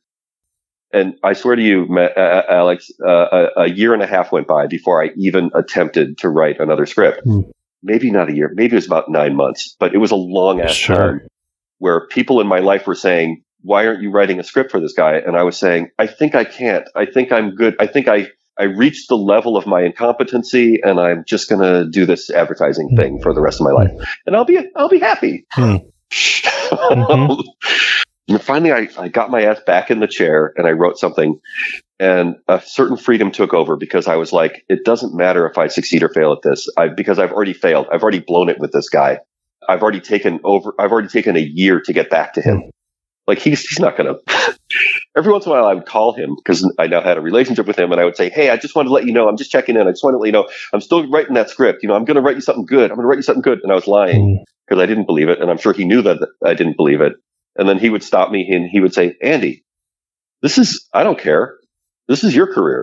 And I swear to you, uh, Alex, uh, a, a year and a half went by before I even attempted to write another script. Mm. Maybe not a year. Maybe it was about nine months, but it was a long ass sure. time where people in my life were saying, "Why aren't you writing a script for this guy?" And I was saying, "I think I can't. I think I'm good. I think I, I reached the level of my incompetency, and I'm just going to do this advertising thing for the rest of my life, and I'll be I'll be happy. Hmm. Mm-hmm. And finally, I, I got my ass back in the chair, and I wrote something, and a certain freedom took over because I was like, it doesn't matter if I succeed or fail at this, I, because I've already failed. I've already blown it with this guy. I've already taken over. I've already taken a year to get back to him. Like he's he's not going to. Every once in a while, I would call him because I now had a relationship with him, and I would say, "Hey, I just wanted to let you know. I'm just checking in. I just wanted to let you know I'm still writing that script. You know, I'm going to write you something good. I'm going to write you something good." And I was lying because I didn't believe it, and I'm sure he knew that I didn't believe it. And then he would stop me, and he would say, "Andy, this is I don't care. This is your career."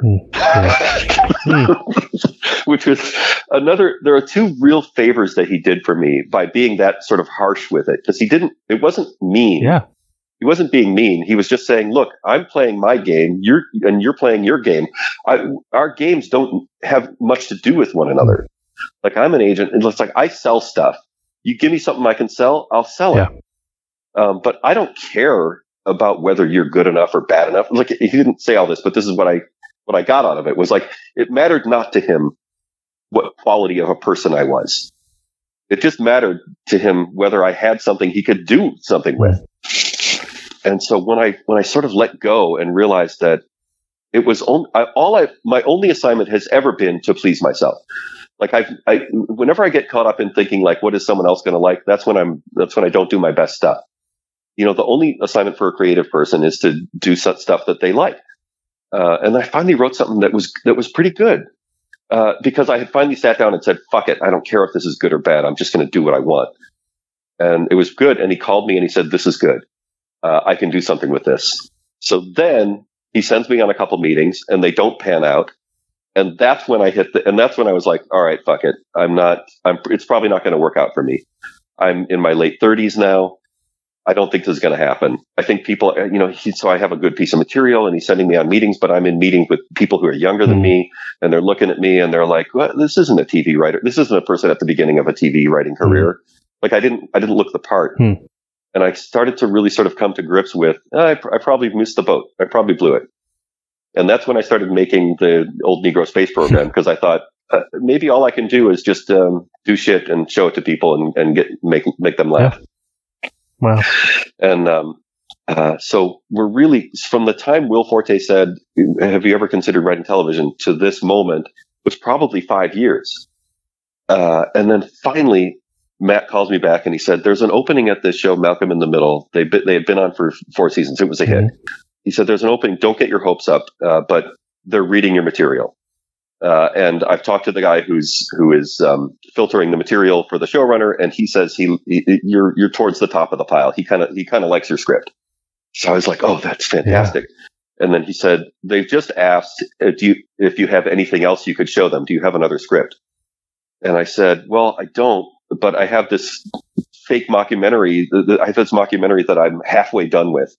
Which was another. There are two real favors that he did for me by being that sort of harsh with it, because he didn't. It wasn't mean. Yeah. He wasn't being mean. He was just saying, look, I'm playing my game, you're and you're playing your game. I, our games don't have much to do with one another. Like I'm an agent, and it's like I sell stuff. You give me something I can sell, I'll sell it. Yeah. Um, but I don't care about whether you're good enough or bad enough. Like he didn't say all this, but this is what I what I got out of it was like it mattered not to him what quality of a person I was. It just mattered to him whether I had something he could do something with. And so when I when I sort of let go and realized that it was only, I, all I my only assignment has ever been to please myself. Like I, I whenever I get caught up in thinking like what is someone else going to like, that's when I'm that's when I don't do my best stuff. You know, the only assignment for a creative person is to do such stuff that they like. Uh, and I finally wrote something that was that was pretty good uh, because I had finally sat down and said, "Fuck it, I don't care if this is good or bad. I'm just going to do what I want." And it was good. And he called me and he said, "This is good. Uh, I can do something with this." So then he sends me on a couple meetings and they don't pan out. And that's when I hit the, and that's when I was like, all right, fuck it. I'm not, I'm, it's probably not going to work out for me. I'm in my late thirties now. I don't think this is going to happen. I think people, you know, he, so I have a good piece of material and he's sending me on meetings, but I'm in meetings with people who are younger than me and they're looking at me and they're like, well, this isn't a T V writer. This isn't a person at the beginning of a T V writing career. Like I didn't, I didn't look the part. Hmm. And I started to really sort of come to grips with, oh, I, I probably missed the boat. I probably blew it. And that's when I started making the Old Negro Space Program, because I thought uh, maybe all I can do is just um, do shit and show it to people and, and get make make them laugh. Yeah. Wow. And um, uh, so we're really, from the time Will Forte said, "Have you ever considered writing television?" to this moment was probably five years. Uh, and then finally, Matt calls me back and he said, "There's an opening at this show, Malcolm in the Middle. They they had been on for four seasons. It was a hit." Mm-hmm. He said, "There's an opening. Don't get your hopes up, uh, but they're reading your material." Uh, and I've talked to the guy who's who is um, filtering the material for the showrunner, and he says he, he you're you're towards the top of the pile. He kind of he kind of likes your script. So I was like, "Oh, that's fantastic." Yeah. And then he said, "They've just asked if you if you have anything else you could show them. Do you have another script?" And I said, "Well, I don't. But I have this fake mockumentary. I have this mockumentary that I'm halfway done with."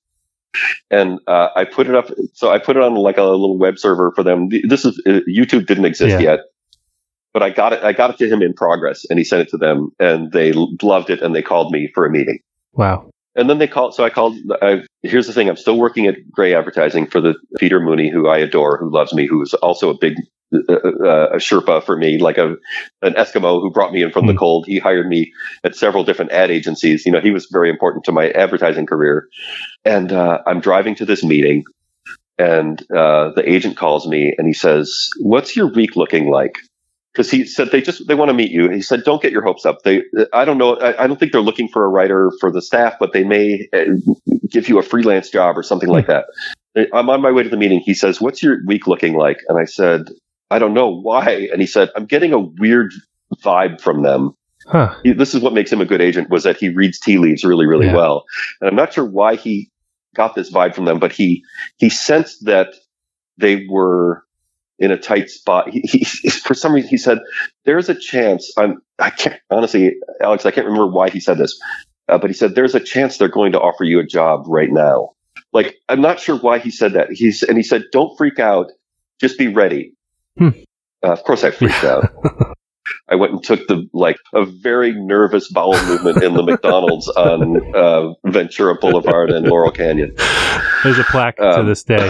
And uh, I put it up. So I put it on like a little web server for them. This is uh, YouTube didn't exist yeah. yet, but I got it. I got it to him in progress, and he sent it to them, and they loved it, and they called me for a meeting. Wow. And then they called. So I called. I, here's the thing. I'm still working at Gray Advertising for the Peter Mooney, who I adore, who loves me, who is also a big uh, uh, a Sherpa for me, like a an Eskimo who brought me in from mm. the cold. He hired me at several different ad agencies. You know, he was very important to my advertising career. And uh, I'm driving to this meeting, and uh, the agent calls me and he says, "What's your week looking like?" Because he said they just they want to meet you. He said, "Don't get your hopes up. They I don't know. I, I don't think they're looking for a writer for the staff, but they may uh, give you a freelance job or something like that." I'm on my way to the meeting. He says, "What's your week looking like?" And I said, "I don't know why." And he said, "I'm getting a weird vibe from them." Huh. He, this is what makes him a good agent, was that he reads tea leaves really, really yeah. well. And I'm not sure why he got this vibe from them, but he he sensed that they were in a tight spot. He, he for some reason he said, "There's a chance." I'm I can't honestly, Alex, I can't remember why he said this, uh, but he said, "There's a chance they're going to offer you a job right now." Like, I'm not sure why he said that. He's and he said, "Don't freak out, just be ready." Hmm. Uh, of course, I freaked out. I went and took the like a very nervous bowel movement in the McDonald's on uh, Ventura Boulevard and Laurel Canyon. There's a plaque um, to this day.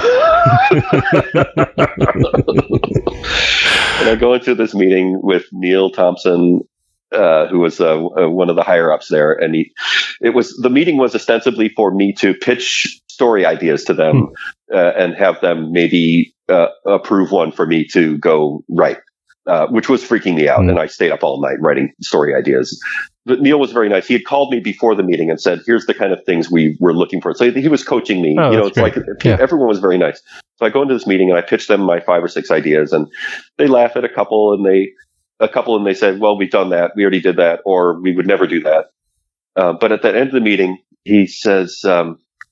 And I go into this meeting with Neil Thompson, uh, who was uh, uh, one of the higher ups there, and he, it was the meeting was ostensibly for me to pitch story ideas to them hmm. uh, and have them maybe uh, approve one for me to go write, uh, which was freaking me out. Hmm. And I stayed up all night writing story ideas. But Neil was very nice. He had called me before the meeting and said, here's the kind of things we were looking for. So he was coaching me. Oh, you know, it's great. Like yeah. everyone was very nice. So I go into this meeting and I pitch them my five or six ideas, and they laugh at a couple and they, a couple and they said, well, we've done that. We already did that, or we would never do that. Uh, but at the end of the meeting, he says, um,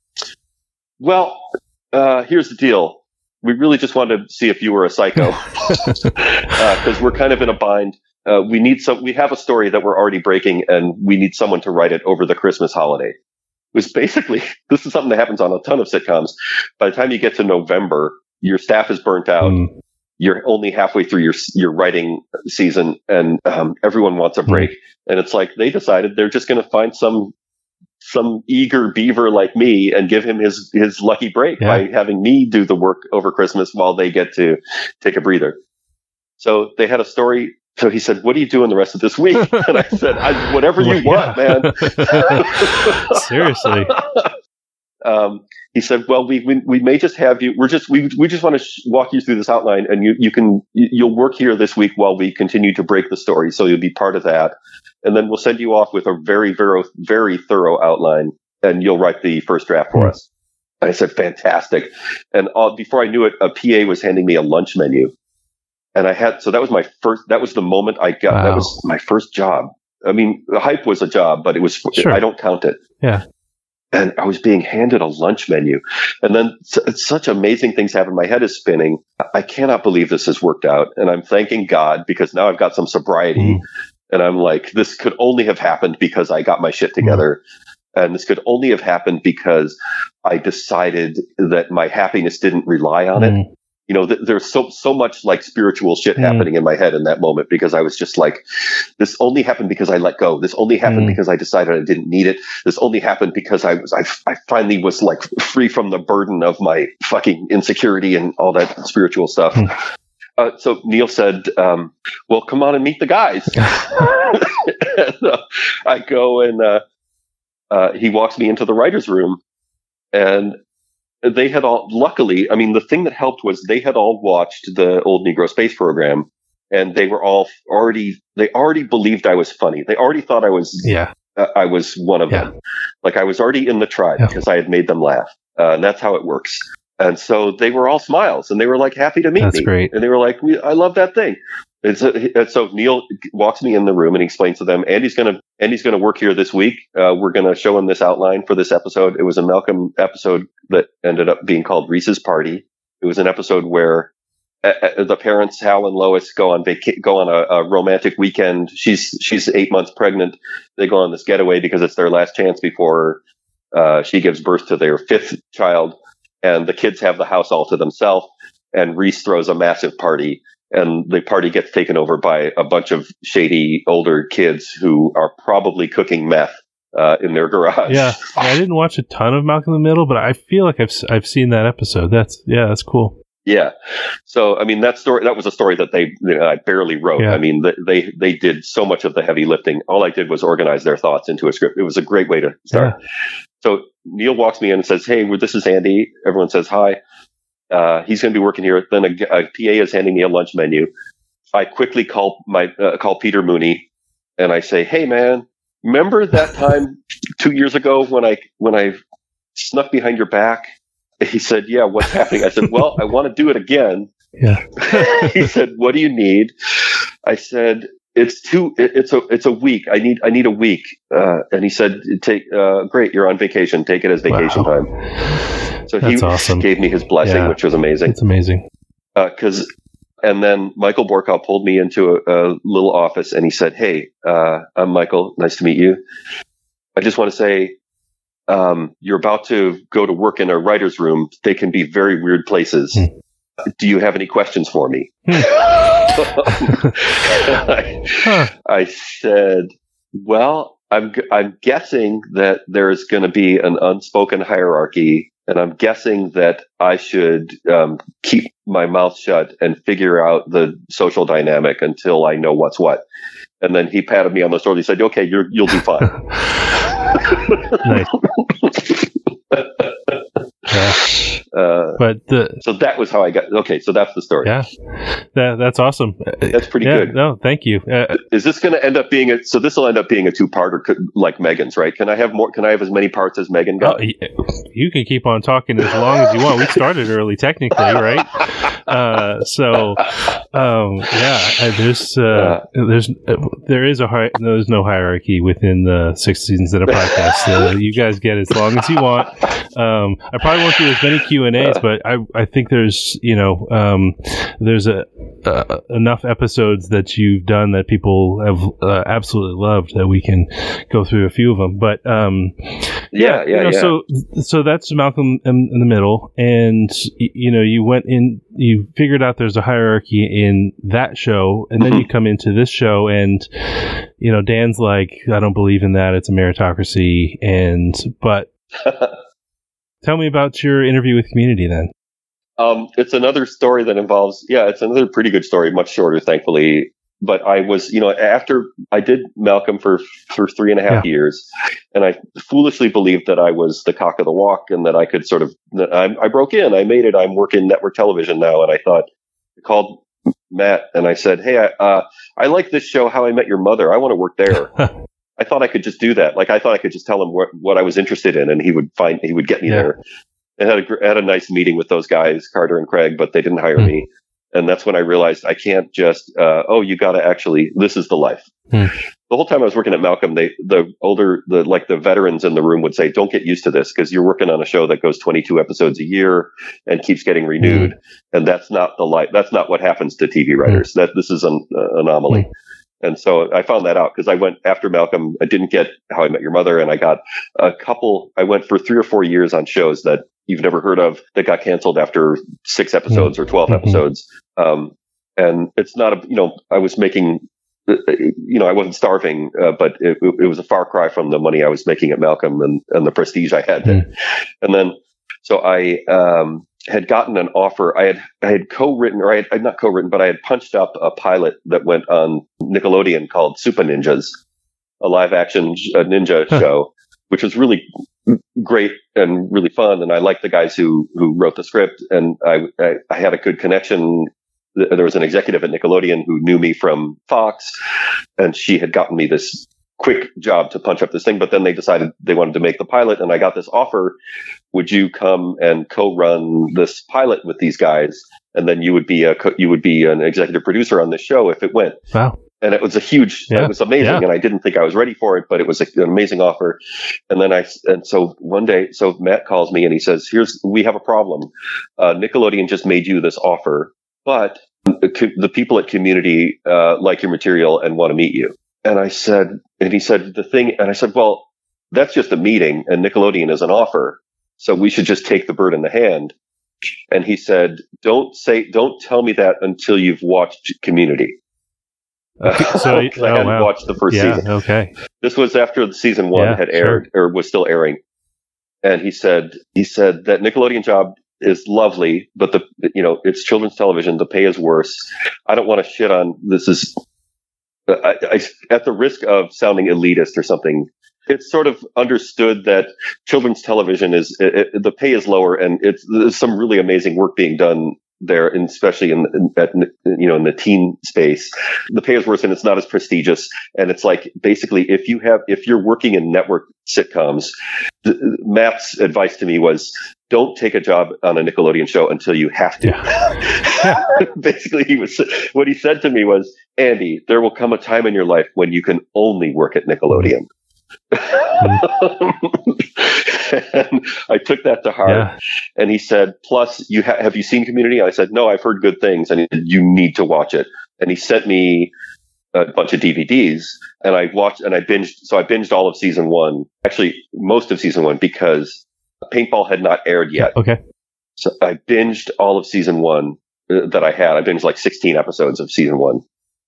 well, uh, here's the deal. We really just wanted to see if you were a psycho, because uh, we're kind of in a bind. Uh, we need some. We have a story that we're already breaking, and we need someone to write it over the Christmas holiday. It was basically, this is something that happens on a ton of sitcoms. By the time you get to November, your staff is burnt out. Mm. You're only halfway through your your writing season, and um, everyone wants a break. Mm. And it's like they decided they're just going to find some some eager beaver like me and give him his his lucky break yeah. by having me do the work over Christmas while they get to take a breather. So they had a story. So he said, what are you doing the rest of this week? And I said, I, whatever you well, want, yeah. man. Seriously. Um, he said, well, we, we, we may just have you, we're just, we, we just want to sh- walk you through this outline, and you, you can, you'll work here this week while we continue to break the story. So you'll be part of that. And then we'll send you off with a very, very, very thorough outline, and you'll write the first draft for mm-hmm. us. And I said, fantastic. And uh, before I knew it, a P A was handing me a lunch menu. And I had, so that was my first, that was the moment I got, wow. that was my first job. I mean, the Hype was a job, but it was, sure. I don't count it. Yeah. And I was being handed a lunch menu. And then s- such amazing things happen. My head is spinning. I cannot believe this has worked out. And I'm thanking God, because now I've got some sobriety. Mm. And I'm like, this could only have happened because I got my shit together. Mm. And this could only have happened because I decided that my happiness didn't rely on mm. it. You know, th- there's so so much like spiritual shit mm. happening in my head in that moment, because I was just like, this only happened because I let go. This only happened mm. because I decided I didn't need it. This only happened because I was I, I finally was like free from the burden of my fucking insecurity and all that spiritual stuff. Mm. Uh, so Neil said, um, well, come on and meet the guys. and, uh, I go and uh, uh, he walks me into the writer's room, and they had all, luckily, I mean, the thing that helped was they had all watched the old Negro Space Program, and they were all already, they already believed I was funny. They already thought I was, yeah. uh, I was one of yeah. them. Like I was already in the tribe yeah. because I had made them laugh. Uh, and that's how it works. And so they were all smiles, and they were like happy to meet that's me. Great. And they were like, we, I love that thing. And so, and so Neil walks me in the room and he explains to them, Andy's going to, Andy's going to work here this week. Uh, we're going to show him this outline for this episode. It was a Malcolm episode that ended up being called Reese's Party. It was an episode where uh, uh, the parents, Hal and Lois, go on vaca- go on a, a romantic weekend. She's, she's eight months pregnant. They go on this getaway because it's their last chance before uh, she gives birth to their fifth child. And the kids have the house all to themselves. And Reese throws a massive party. And the party gets taken over by a bunch of shady older kids who are probably cooking meth uh, in their garage. Yeah, I didn't watch a ton of Malcolm in the Middle, but I feel like I've I've seen that episode. That's yeah, that's cool. Yeah, so I mean that story that was a story that they you know, I barely wrote. Yeah. I mean they they did so much of the heavy lifting. All I did was organize their thoughts into a script. It was a great way to start. Yeah. So Neil walks me in and says, "Hey, this is Andy." Everyone says hi. Uh, he's going to be working here. Then a, a P A is handing me a lunch menu. I quickly call my uh, call Peter Mooney, and I say, "Hey, man, remember that time two years ago when I when I snuck behind your back?" He said, "Yeah, what's happening?" I said, "Well, I want to do it again." Yeah. He said, "What do you need?" I said, "It's two. It, it's a it's a week. I need I need a week." Uh, and he said, "Take uh, great. You're on vacation. Take it as vacation wow. time." So That's he awesome. gave me his blessing, yeah, which was amazing. It's amazing. Because, uh, and then Michael Borkow pulled me into a, a little office, and he said, "Hey, uh, I'm Michael. Nice to meet you. I just want to say, um, you're about to go to work in a writer's room. They can be very weird places. Hmm. Do you have any questions for me?" I, huh. I said, "Well, I'm I'm guessing that there's going to be an unspoken hierarchy And I'm guessing that I should um, keep my mouth shut and figure out the social dynamic until I know what's what. And then he patted me on the shoulder. He said, "Okay, you're, you'll be fine." Nice. Yeah. Uh, but the, so that was how I got. Okay, so that's the story. Yeah, that, that's awesome. That's pretty yeah, good. No, thank you. Uh, Is this going to end up being a? So this will end up being a two-parter, like Megan's, right? Can I have more? Can I have as many parts as Megan got? Oh, you can keep on talking as long as you want. We started early, technically, right? Uh, so, um, yeah, there's uh, there's uh, there is a hi- there's no hierarchy within the six seasons of a podcast. Uh, you guys get as long as you want. Um, I probably won't do as many Q and A's, but I I think there's you know um, there's a uh, enough episodes that you've done that people have uh, absolutely loved that we can go through a few of them. But um, yeah, yeah, you know, yeah. So so that's Malcolm in, in the Middle, and you know you went in, you figured out there's a hierarchy in that show, and then you come into this show, and you know Dan's like, I don't believe in that. It's a meritocracy, and but. Tell me about your interview with Community then. Um, it's another story that involves, yeah, it's another pretty good story, much shorter, thankfully. But I was, you know, after I did Malcolm for for three and a half yeah. years, and I foolishly believed that I was the cock of the walk and that I could sort of, I, I broke in, I made it, I'm working network television now. And I thought, I called Matt and I said, hey, I, uh, I like this show, How I Met Your Mother. I want to work there. I thought I could just do that. Like I thought I could just tell him what, what I was interested in, and he would find he would get me yeah. there. And had a had a nice meeting with those guys, Carter and Craig, but they didn't hire mm. me. And that's when I realized I can't just. Uh, oh, you got to actually. This is the life. Mm. The whole time I was working at Malcolm, they the older the like the veterans in the room would say, "Don't get used to this because you're working on a show that goes twenty-two episodes a year and keeps getting renewed, mm. and that's not the life. That's not what happens to T V writers. Mm. That this is an uh, anomaly." Mm. And so I found that out because I went after Malcolm. I didn't get How I Met Your Mother, and I got a couple. I went for three or four years on shows that you've never heard of that got canceled after six episodes mm-hmm. or twelve mm-hmm. episodes. Um, and it's not a, you know, I was making, you know, I wasn't starving, uh, but it, it was a far cry from the money I was making at Malcolm and, and the prestige I had there. Mm-hmm. And then, so I, um, had gotten an offer. I had I had co-written, or I had not co-written, but I had punched up a pilot that went on Nickelodeon called Super Ninjas, a live-action uh, ninja huh. show, which was really great and really fun. And I liked the guys who who wrote the script, and I I, I had a good connection. There was an executive at Nickelodeon who knew me from Fox, and she had gotten me this quick job to punch up this thing, but then they decided they wanted to make the pilot, and I got this offer. Would you come and co-run this pilot with these guys? And then you would be a co- you would be an executive producer on this show if it went. Wow. And it was a huge, yeah. it was amazing. Yeah. And I didn't think I was ready for it, but it was a, an amazing offer. And then I, and so one day, so Matt calls me and he says, here's, we have a problem. Uh, Nickelodeon just made you this offer, but the, the people at Community uh, like your material and want to meet you. And I said, and he said the thing, and I said, well, that's just a meeting and Nickelodeon is an offer. So we should just take the bird in the hand. And he said, don't say, don't tell me that until you've watched Community. Okay, so, I oh, hadn't wow. watched the first yeah, season. Okay. This was after the season one yeah, had aired sure. or was still airing. And he said, he said that Nickelodeon job is lovely, but the, you know, it's children's television. The pay is worse. I don't want to shit on, this is, I, I, at the risk of sounding elitist or something, it's sort of understood that children's television is, it, it, the pay is lower, and it's, there's some really amazing work being done there, and especially in, in at, you know in the teen space. The pay is worse, and it's not as prestigious. And it's like basically, if you have if you're working in network sitcoms, the, Matt's advice to me was, don't take a job on a Nickelodeon show until you have to. Yeah. Basically, he was what he said to me was, Andy, there will come a time in your life when you can only work at Nickelodeon. And I took that to heart. Yeah. And he said, plus, you ha- have you seen Community? I said, no, I've heard good things. And he said, you need to watch it. And he sent me a bunch of D V Ds, and I watched and I binged. So I binged all of season one, actually most of season one, because Paintball had not aired yet. Okay. So I binged all of season one uh, that I had. I binged like sixteen episodes of season one.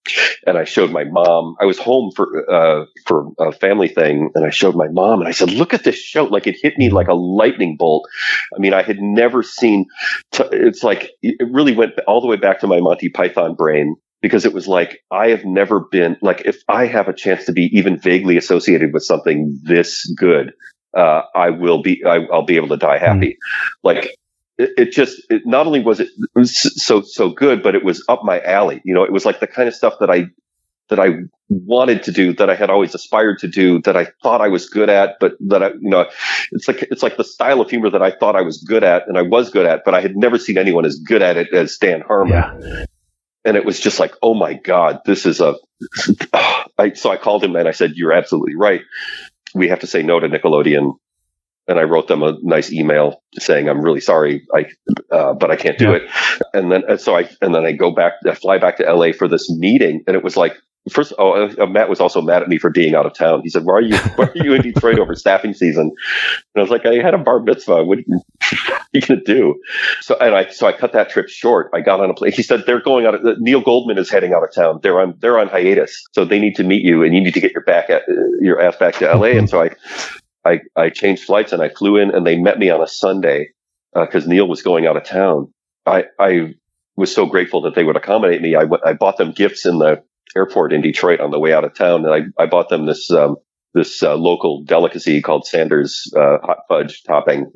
and I showed my mom. I was home for uh, for a family thing, and I showed my mom, and I said, "Look at this show!" Like it hit me like a lightning bolt. I mean, I had never seen. T- it's like it really went all the way back to my Monty Python brain, because it was like I have never been like if I have a chance to be even vaguely associated with something this good, uh, I will be. I, I'll be able to die happy. Mm. Like. It, it just, it, not only was it, it was so, so good, but it was up my alley. You know, it was like the kind of stuff that I, that I wanted to do, that I had always aspired to do, that I thought I was good at, but that I, you know, it's like, it's like the style of humor that I thought I was good at and I was good at, but I had never seen anyone as good at it as Dan Harmon. Yeah. And it was just like, oh my God, this is a, oh, I, so I called him and I said, you're absolutely right. We have to say no to Nickelodeon. And I wrote them a nice email saying, I'm really sorry, I, uh, but I can't do yeah. it. And then, and so I, and then I go back, I fly back to L A for this meeting. And it was like, first, oh, uh, Matt was also mad at me for being out of town. He said, why are you, why are you in Detroit over staffing season? And I was like, I had a bar mitzvah. What are you going to do? So, and I, so I cut that trip short. I got on a plane. He said, they're going out of, Neil Goldman is heading out of town. They're on, they're on hiatus. So they need to meet you and you need to get your back at, your ass back to L A. And so I, I, I changed flights and I flew in and they met me on a Sunday because uh, Neil was going out of town. I, I was so grateful that they would accommodate me. I, w- I bought them gifts in the airport in Detroit on the way out of town. And I, I bought them this, um, this uh, local delicacy called Sanders uh, hot fudge topping.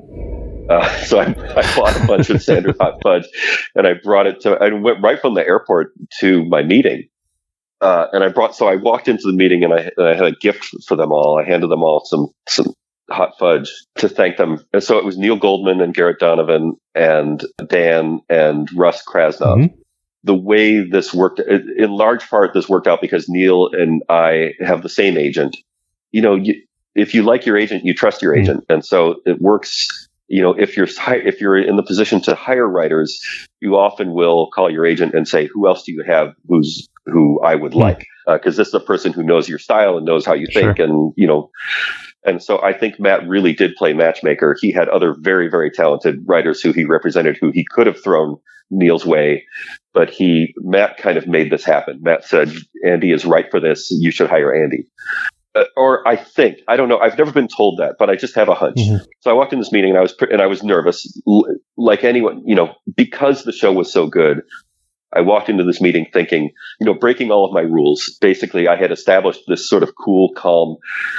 Mm. Uh, so I, I bought a bunch of Sanders hot fudge and I brought it to, I went right from the airport to my meeting. Uh, and I brought, so I walked into the meeting and I, and I had a gift for them all. I handed them all some, some hot fudge to thank them. And so it was Neil Goldman and Garrett Donovan and Dan and Russ Krasnov. Mm-hmm. The way this worked, in large part, this worked out because Neil and I have the same agent. You know, you, if you like your agent, you trust your agent. Mm-hmm. And so it works. You know, if you're if you're in the position to hire writers, you often will call your agent and say, "Who else do you have who's who I would like?" Because uh, this is a person who knows your style and knows how you think, sure. and you know. And so I think Matt really did play matchmaker. He had other very very talented writers who he represented, who he could have thrown Neil's way, but he Matt kind of made this happen. Matt said, "Andy is right for this. You should hire Andy." Uh, or I think, I don't know. I've never been told that, but I just have a hunch. Mm-hmm. So I walked in this meeting and I was, and I was nervous, l- like anyone, you know, because the show was so good. I walked into this meeting thinking, you know, breaking all of my rules. Basically, I had established this sort of cool, calm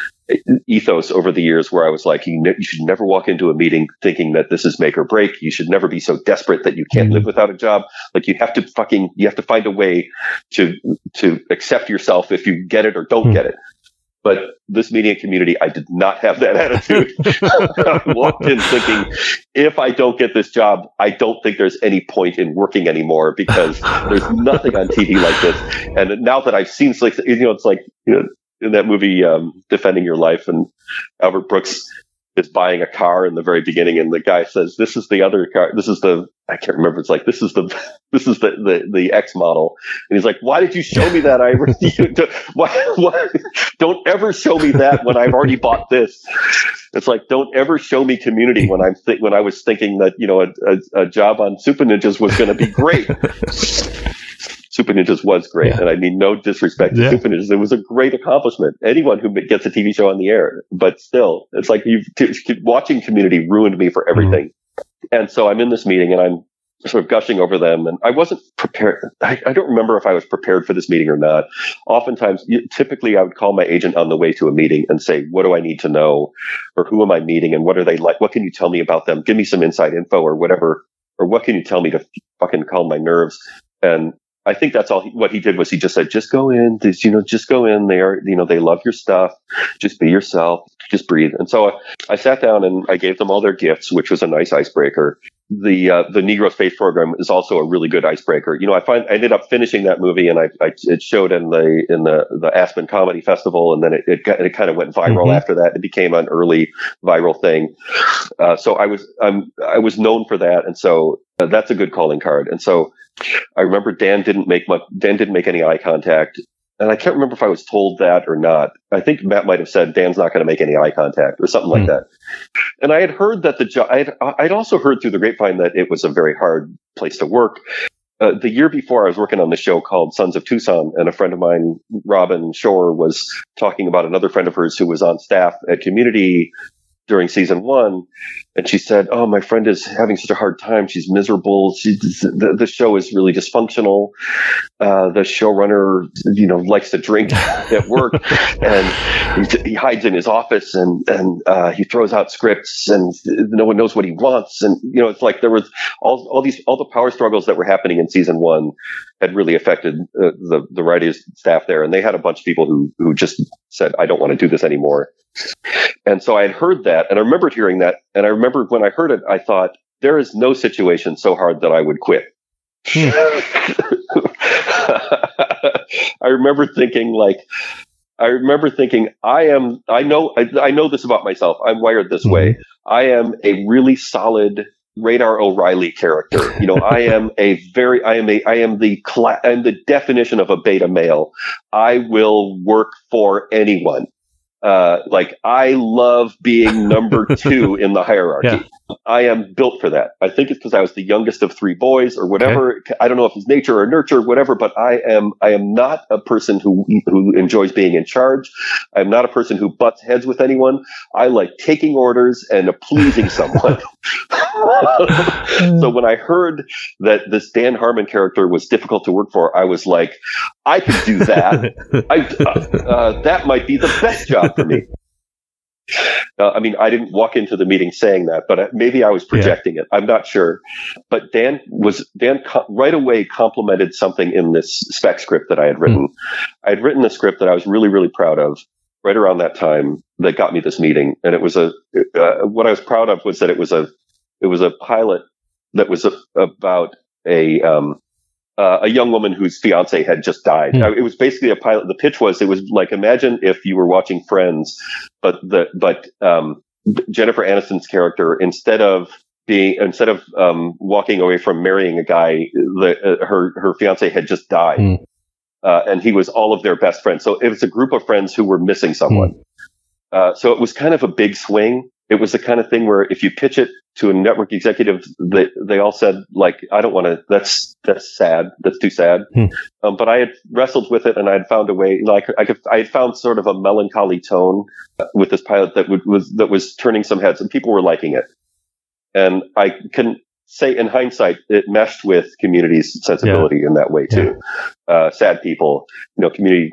ethos over the years where I was like, you, ne- you should never walk into a meeting thinking that this is make or break. You should never be so desperate that you can't mm-hmm. live without a job. Like you have to fucking, you have to find a way to, to accept yourself if you get it or don't mm-hmm. get it. But this media community, I did not have that attitude. I walked in thinking, if I don't get this job, I don't think there's any point in working anymore because there's nothing on T V like this. And now that I've seen, like, you know, it's like, you know, in that movie, um, Defending Your Life, and Albert Brooks is buying a car in the very beginning, and the guy says, "This is the other car. This is the I can't remember. It's like this is the this is the the, the X model." And he's like, "Why did you show me that? I why, why don't ever show me that when I've already bought this." It's like, don't ever show me Community when I'm th- when I was thinking that you know a, a, a job on Super Ninjas was going to be great. Super Ninjas was great, yeah. and I mean no disrespect to yeah. Super Ninjas. It was a great accomplishment. Anyone who gets a T V show on the air, but still, it's like you've t- watching Community ruined me for everything. Mm-hmm. And so I'm in this meeting, and I'm sort of gushing over them, and I wasn't prepared. I, I don't remember if I was prepared for this meeting or not. Oftentimes, typically, I would call my agent on the way to a meeting and say, "What do I need to know, or who am I meeting, and what are they like? What can you tell me about them? Give me some inside info, or whatever, or what can you tell me to fucking calm my nerves?" And I think that's all he, what he did was he just said, just go in, just, you know, just go in. They are, you know, they love your stuff. Just be yourself. Just breathe. And so I, I sat down and I gave them all their gifts, which was a nice icebreaker. The, uh, the Negro Space Program is also a really good icebreaker. You know, I find, I ended up finishing that movie and I, I it showed in the, in the, the Aspen Comedy Festival. And then it, it, got, it kind of went viral mm-hmm. after that. It became an early viral thing. Uh, so I was, um, I was known for that. And so uh, that's a good calling card. And so, I remember Dan didn't make much, Dan didn't make any eye contact. And I can't remember if I was told that or not. I think Matt might have said Dan's not going to make any eye contact or something mm. like that. And I had heard that the job, I'd, I'd also heard through the grapevine that it was a very hard place to work. uh, the year before I was working on the show called Sons of Tucson, and a friend of mine, Robin Shore, was talking about another friend of hers who was on staff at Community during season one. And she said, oh, my friend is having such a hard time. She's miserable. She, the, the show is really dysfunctional. Uh, the showrunner, you know, likes to drink at work, and he, he hides in his office, and and uh, he throws out scripts, and no one knows what he wants. And you know, it's like there was all all these all the power struggles that were happening in season one had really affected uh, the the writing staff there, and they had a bunch of people who who just said, I don't want to do this anymore. And so I had heard that, and I remembered hearing that, and I remembered when I heard it, I thought, there is no situation so hard that I would quit. I remember thinking, like, I remember thinking, I am, I know, I, I know this about myself. I'm wired this mm-hmm. way. I am a really solid Radar O'Reilly character. You know, I am a very, I am a, I am the, cla- I'm the definition of a beta male. I will work for anyone. Uh, like, I love being number two in the hierarchy. Yeah. I am built for that. I think it's because I was the youngest of three boys or whatever. Okay. I don't know if it's nature or nurture or whatever, but I am, I am not a person who, who enjoys being in charge. I'm not a person who butts heads with anyone. I like taking orders and pleasing someone. So when I heard that this Dan Harmon character was difficult to work for, I was like, I could do that. I, uh, uh, that might be the best job for me. Uh, I mean, I didn't walk into the meeting saying that, but maybe I was projecting yeah. it. I'm not sure. But Dan was Dan co- right away complimented something in this spec script that I had written. Mm. I had written a script that I was really, really proud of right around that time that got me this meeting. And it was a uh, what I was proud of was that it was a it was a pilot that was a, about a um, Uh, a young woman whose fiance had just died. Mm. It was basically a pilot. The pitch was, it was like, imagine if you were watching Friends, but the, but, um, Jennifer Aniston's character, instead of being, instead of, um, walking away from marrying a guy, the, uh, her, her fiance had just died. Mm. Uh, and he was all of their best friends. So it was a group of friends who were missing someone. Mm. Uh, so it was kind of a big swing. It was the kind of thing where if you pitch it to a network executive, they, they all said, like, I don't want to, that's, that's sad. That's too sad. Hmm. Um, but I had wrestled with it, and I had found a way, like, I could, I had found sort of a melancholy tone with this pilot that would, was, that was turning some heads, and people were liking it. And I can say in hindsight, it meshed with Community's sensibility yeah. in that way too. Yeah. Uh, sad people, you know, Community,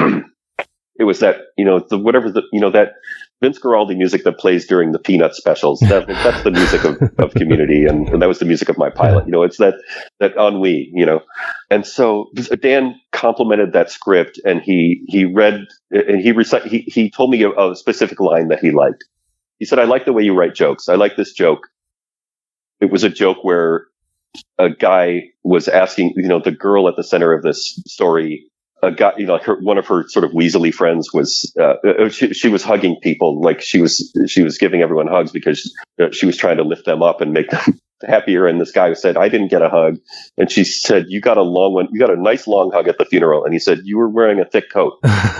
it was that, you know, the, whatever the, you know, that Vince Guaraldi music that plays during the Peanut specials. That, that's the music of, of Community, and, and that was the music of my pilot. You know, it's that, that ennui, you know. And so Dan complimented that script, and he, he read, and he recite, he, he told me a, a specific line that he liked. He said, I like the way you write jokes. I like this joke. It was a joke where a guy was asking, you know, the girl at the center of this story, a guy, you know, like her, one of her sort of weaselly friends was, uh, she, she was hugging people, like she was, she was giving everyone hugs because uh, she was trying to lift them up and make them happier. And this guy said, I didn't get a hug. And she said, you got a long one. You got a nice long hug at the funeral. And he said, you were wearing a thick coat.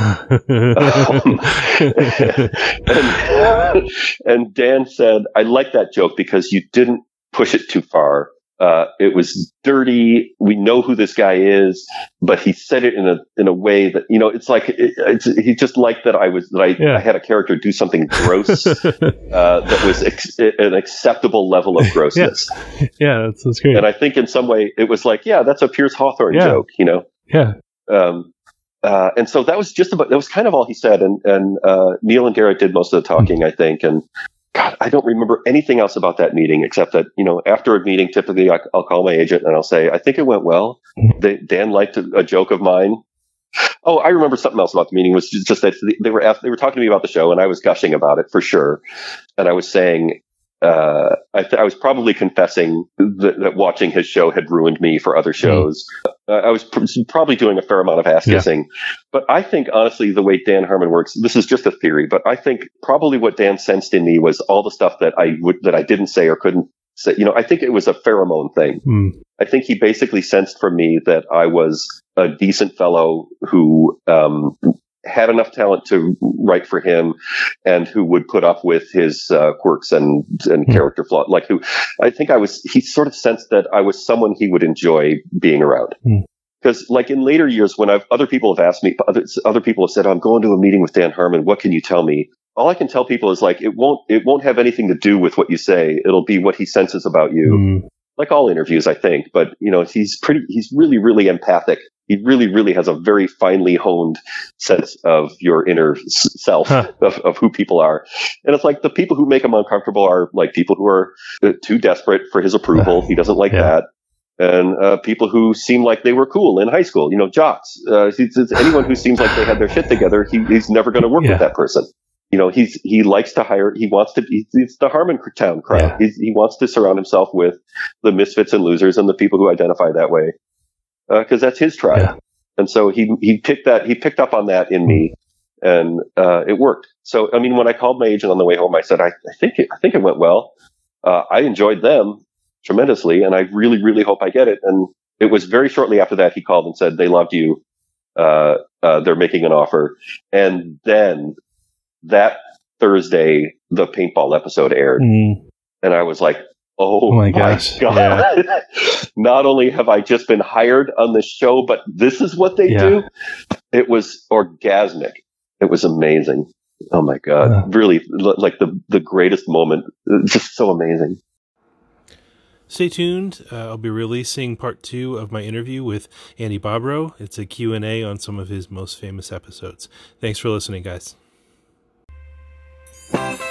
um, and, and Dan said, I like that joke because you didn't push it too far. Uh, it was dirty. We know who this guy is, but he said it in a in a way that, you know, it's like it, it's, he just liked that I was that I, yeah. I had a character do something gross uh, that was ex- an acceptable level of grossness. Yeah, yeah, that's, that's great. And I think in some way it was like, yeah, that's a Pierce Hawthorne yeah. joke, you know. Yeah. Um, uh, and so that was just about that was kind of all he said. And and uh, Neil and Garrett did most of the talking, I think, and. God, I don't remember anything else about that meeting except that, you know, after a meeting, typically I, I'll call my agent and I'll say, I think it went well. They, Dan liked a, a joke of mine. Oh, I remember something else about the meeting was just, just that they were asked, they were talking to me about the show, and I was gushing about it for sure. And I was saying, uh, I, th- I was probably confessing that, that watching his show had ruined me for other shows. Mm. Uh, I was pr- probably doing a fair amount of ass kissing, yeah. But I think honestly, the way Dan Harmon works, this is just a theory, but I think probably what Dan sensed in me was all the stuff that I would, that I didn't say or couldn't say. You know, I think it was a pheromone thing. Mm. I think he basically sensed from me that I was a decent fellow who, um, had enough talent to write for him and who would put up with his uh, quirks and, and mm. character flaw. Like who, I think I was, he sort of sensed that I was someone he would enjoy being around. Because mm. like in later years, when I've, other people have asked me, other, other people have said, I'm going to a meeting with Dan Harmon. What can you tell me? All I can tell people is like, it won't, it won't have anything to do with what you say. It'll be what he senses about you. Mm. Like all interviews, I think, but you know, he's pretty, he's really, really empathic. He really, really has a very finely honed sense of your inner self, huh. of, of who people are. And it's like the people who make him uncomfortable are like people who are too desperate for his approval. He doesn't like yeah. that. And uh, people who seem like they were cool in high school, you know, jocks. Uh, it's, it's anyone who seems like they had their shit together, he, he's never going to work yeah. with that person. You know, he's he likes to hire. He wants to. He's, he's the Harmontown crowd. Yeah. He's, he wants to surround himself with the misfits and losers and the people who identify that way. Because uh, that's his tribe, yeah. and so he he picked that he picked up on that in me, and uh, it worked. So I mean, when I called my agent on the way home, I said, I, I think it, I think it went well. Uh, I enjoyed them tremendously, and I really really hope I get it. And it was very shortly after that he called and said they loved you. Uh, uh, they're making an offer, and then that Thursday the paintball episode aired, mm. and I was like. Oh, oh my, my gosh. God. Yeah. Not only have I just been hired on the show, but this is what they yeah. do. It was orgasmic. It was amazing. Oh my God. Uh, really like the, the greatest moment. Just so amazing. Stay tuned. Uh, I'll be releasing part two of my interview with Andy Bobrow. It's a Q and A on some of his most famous episodes. Thanks for listening, guys.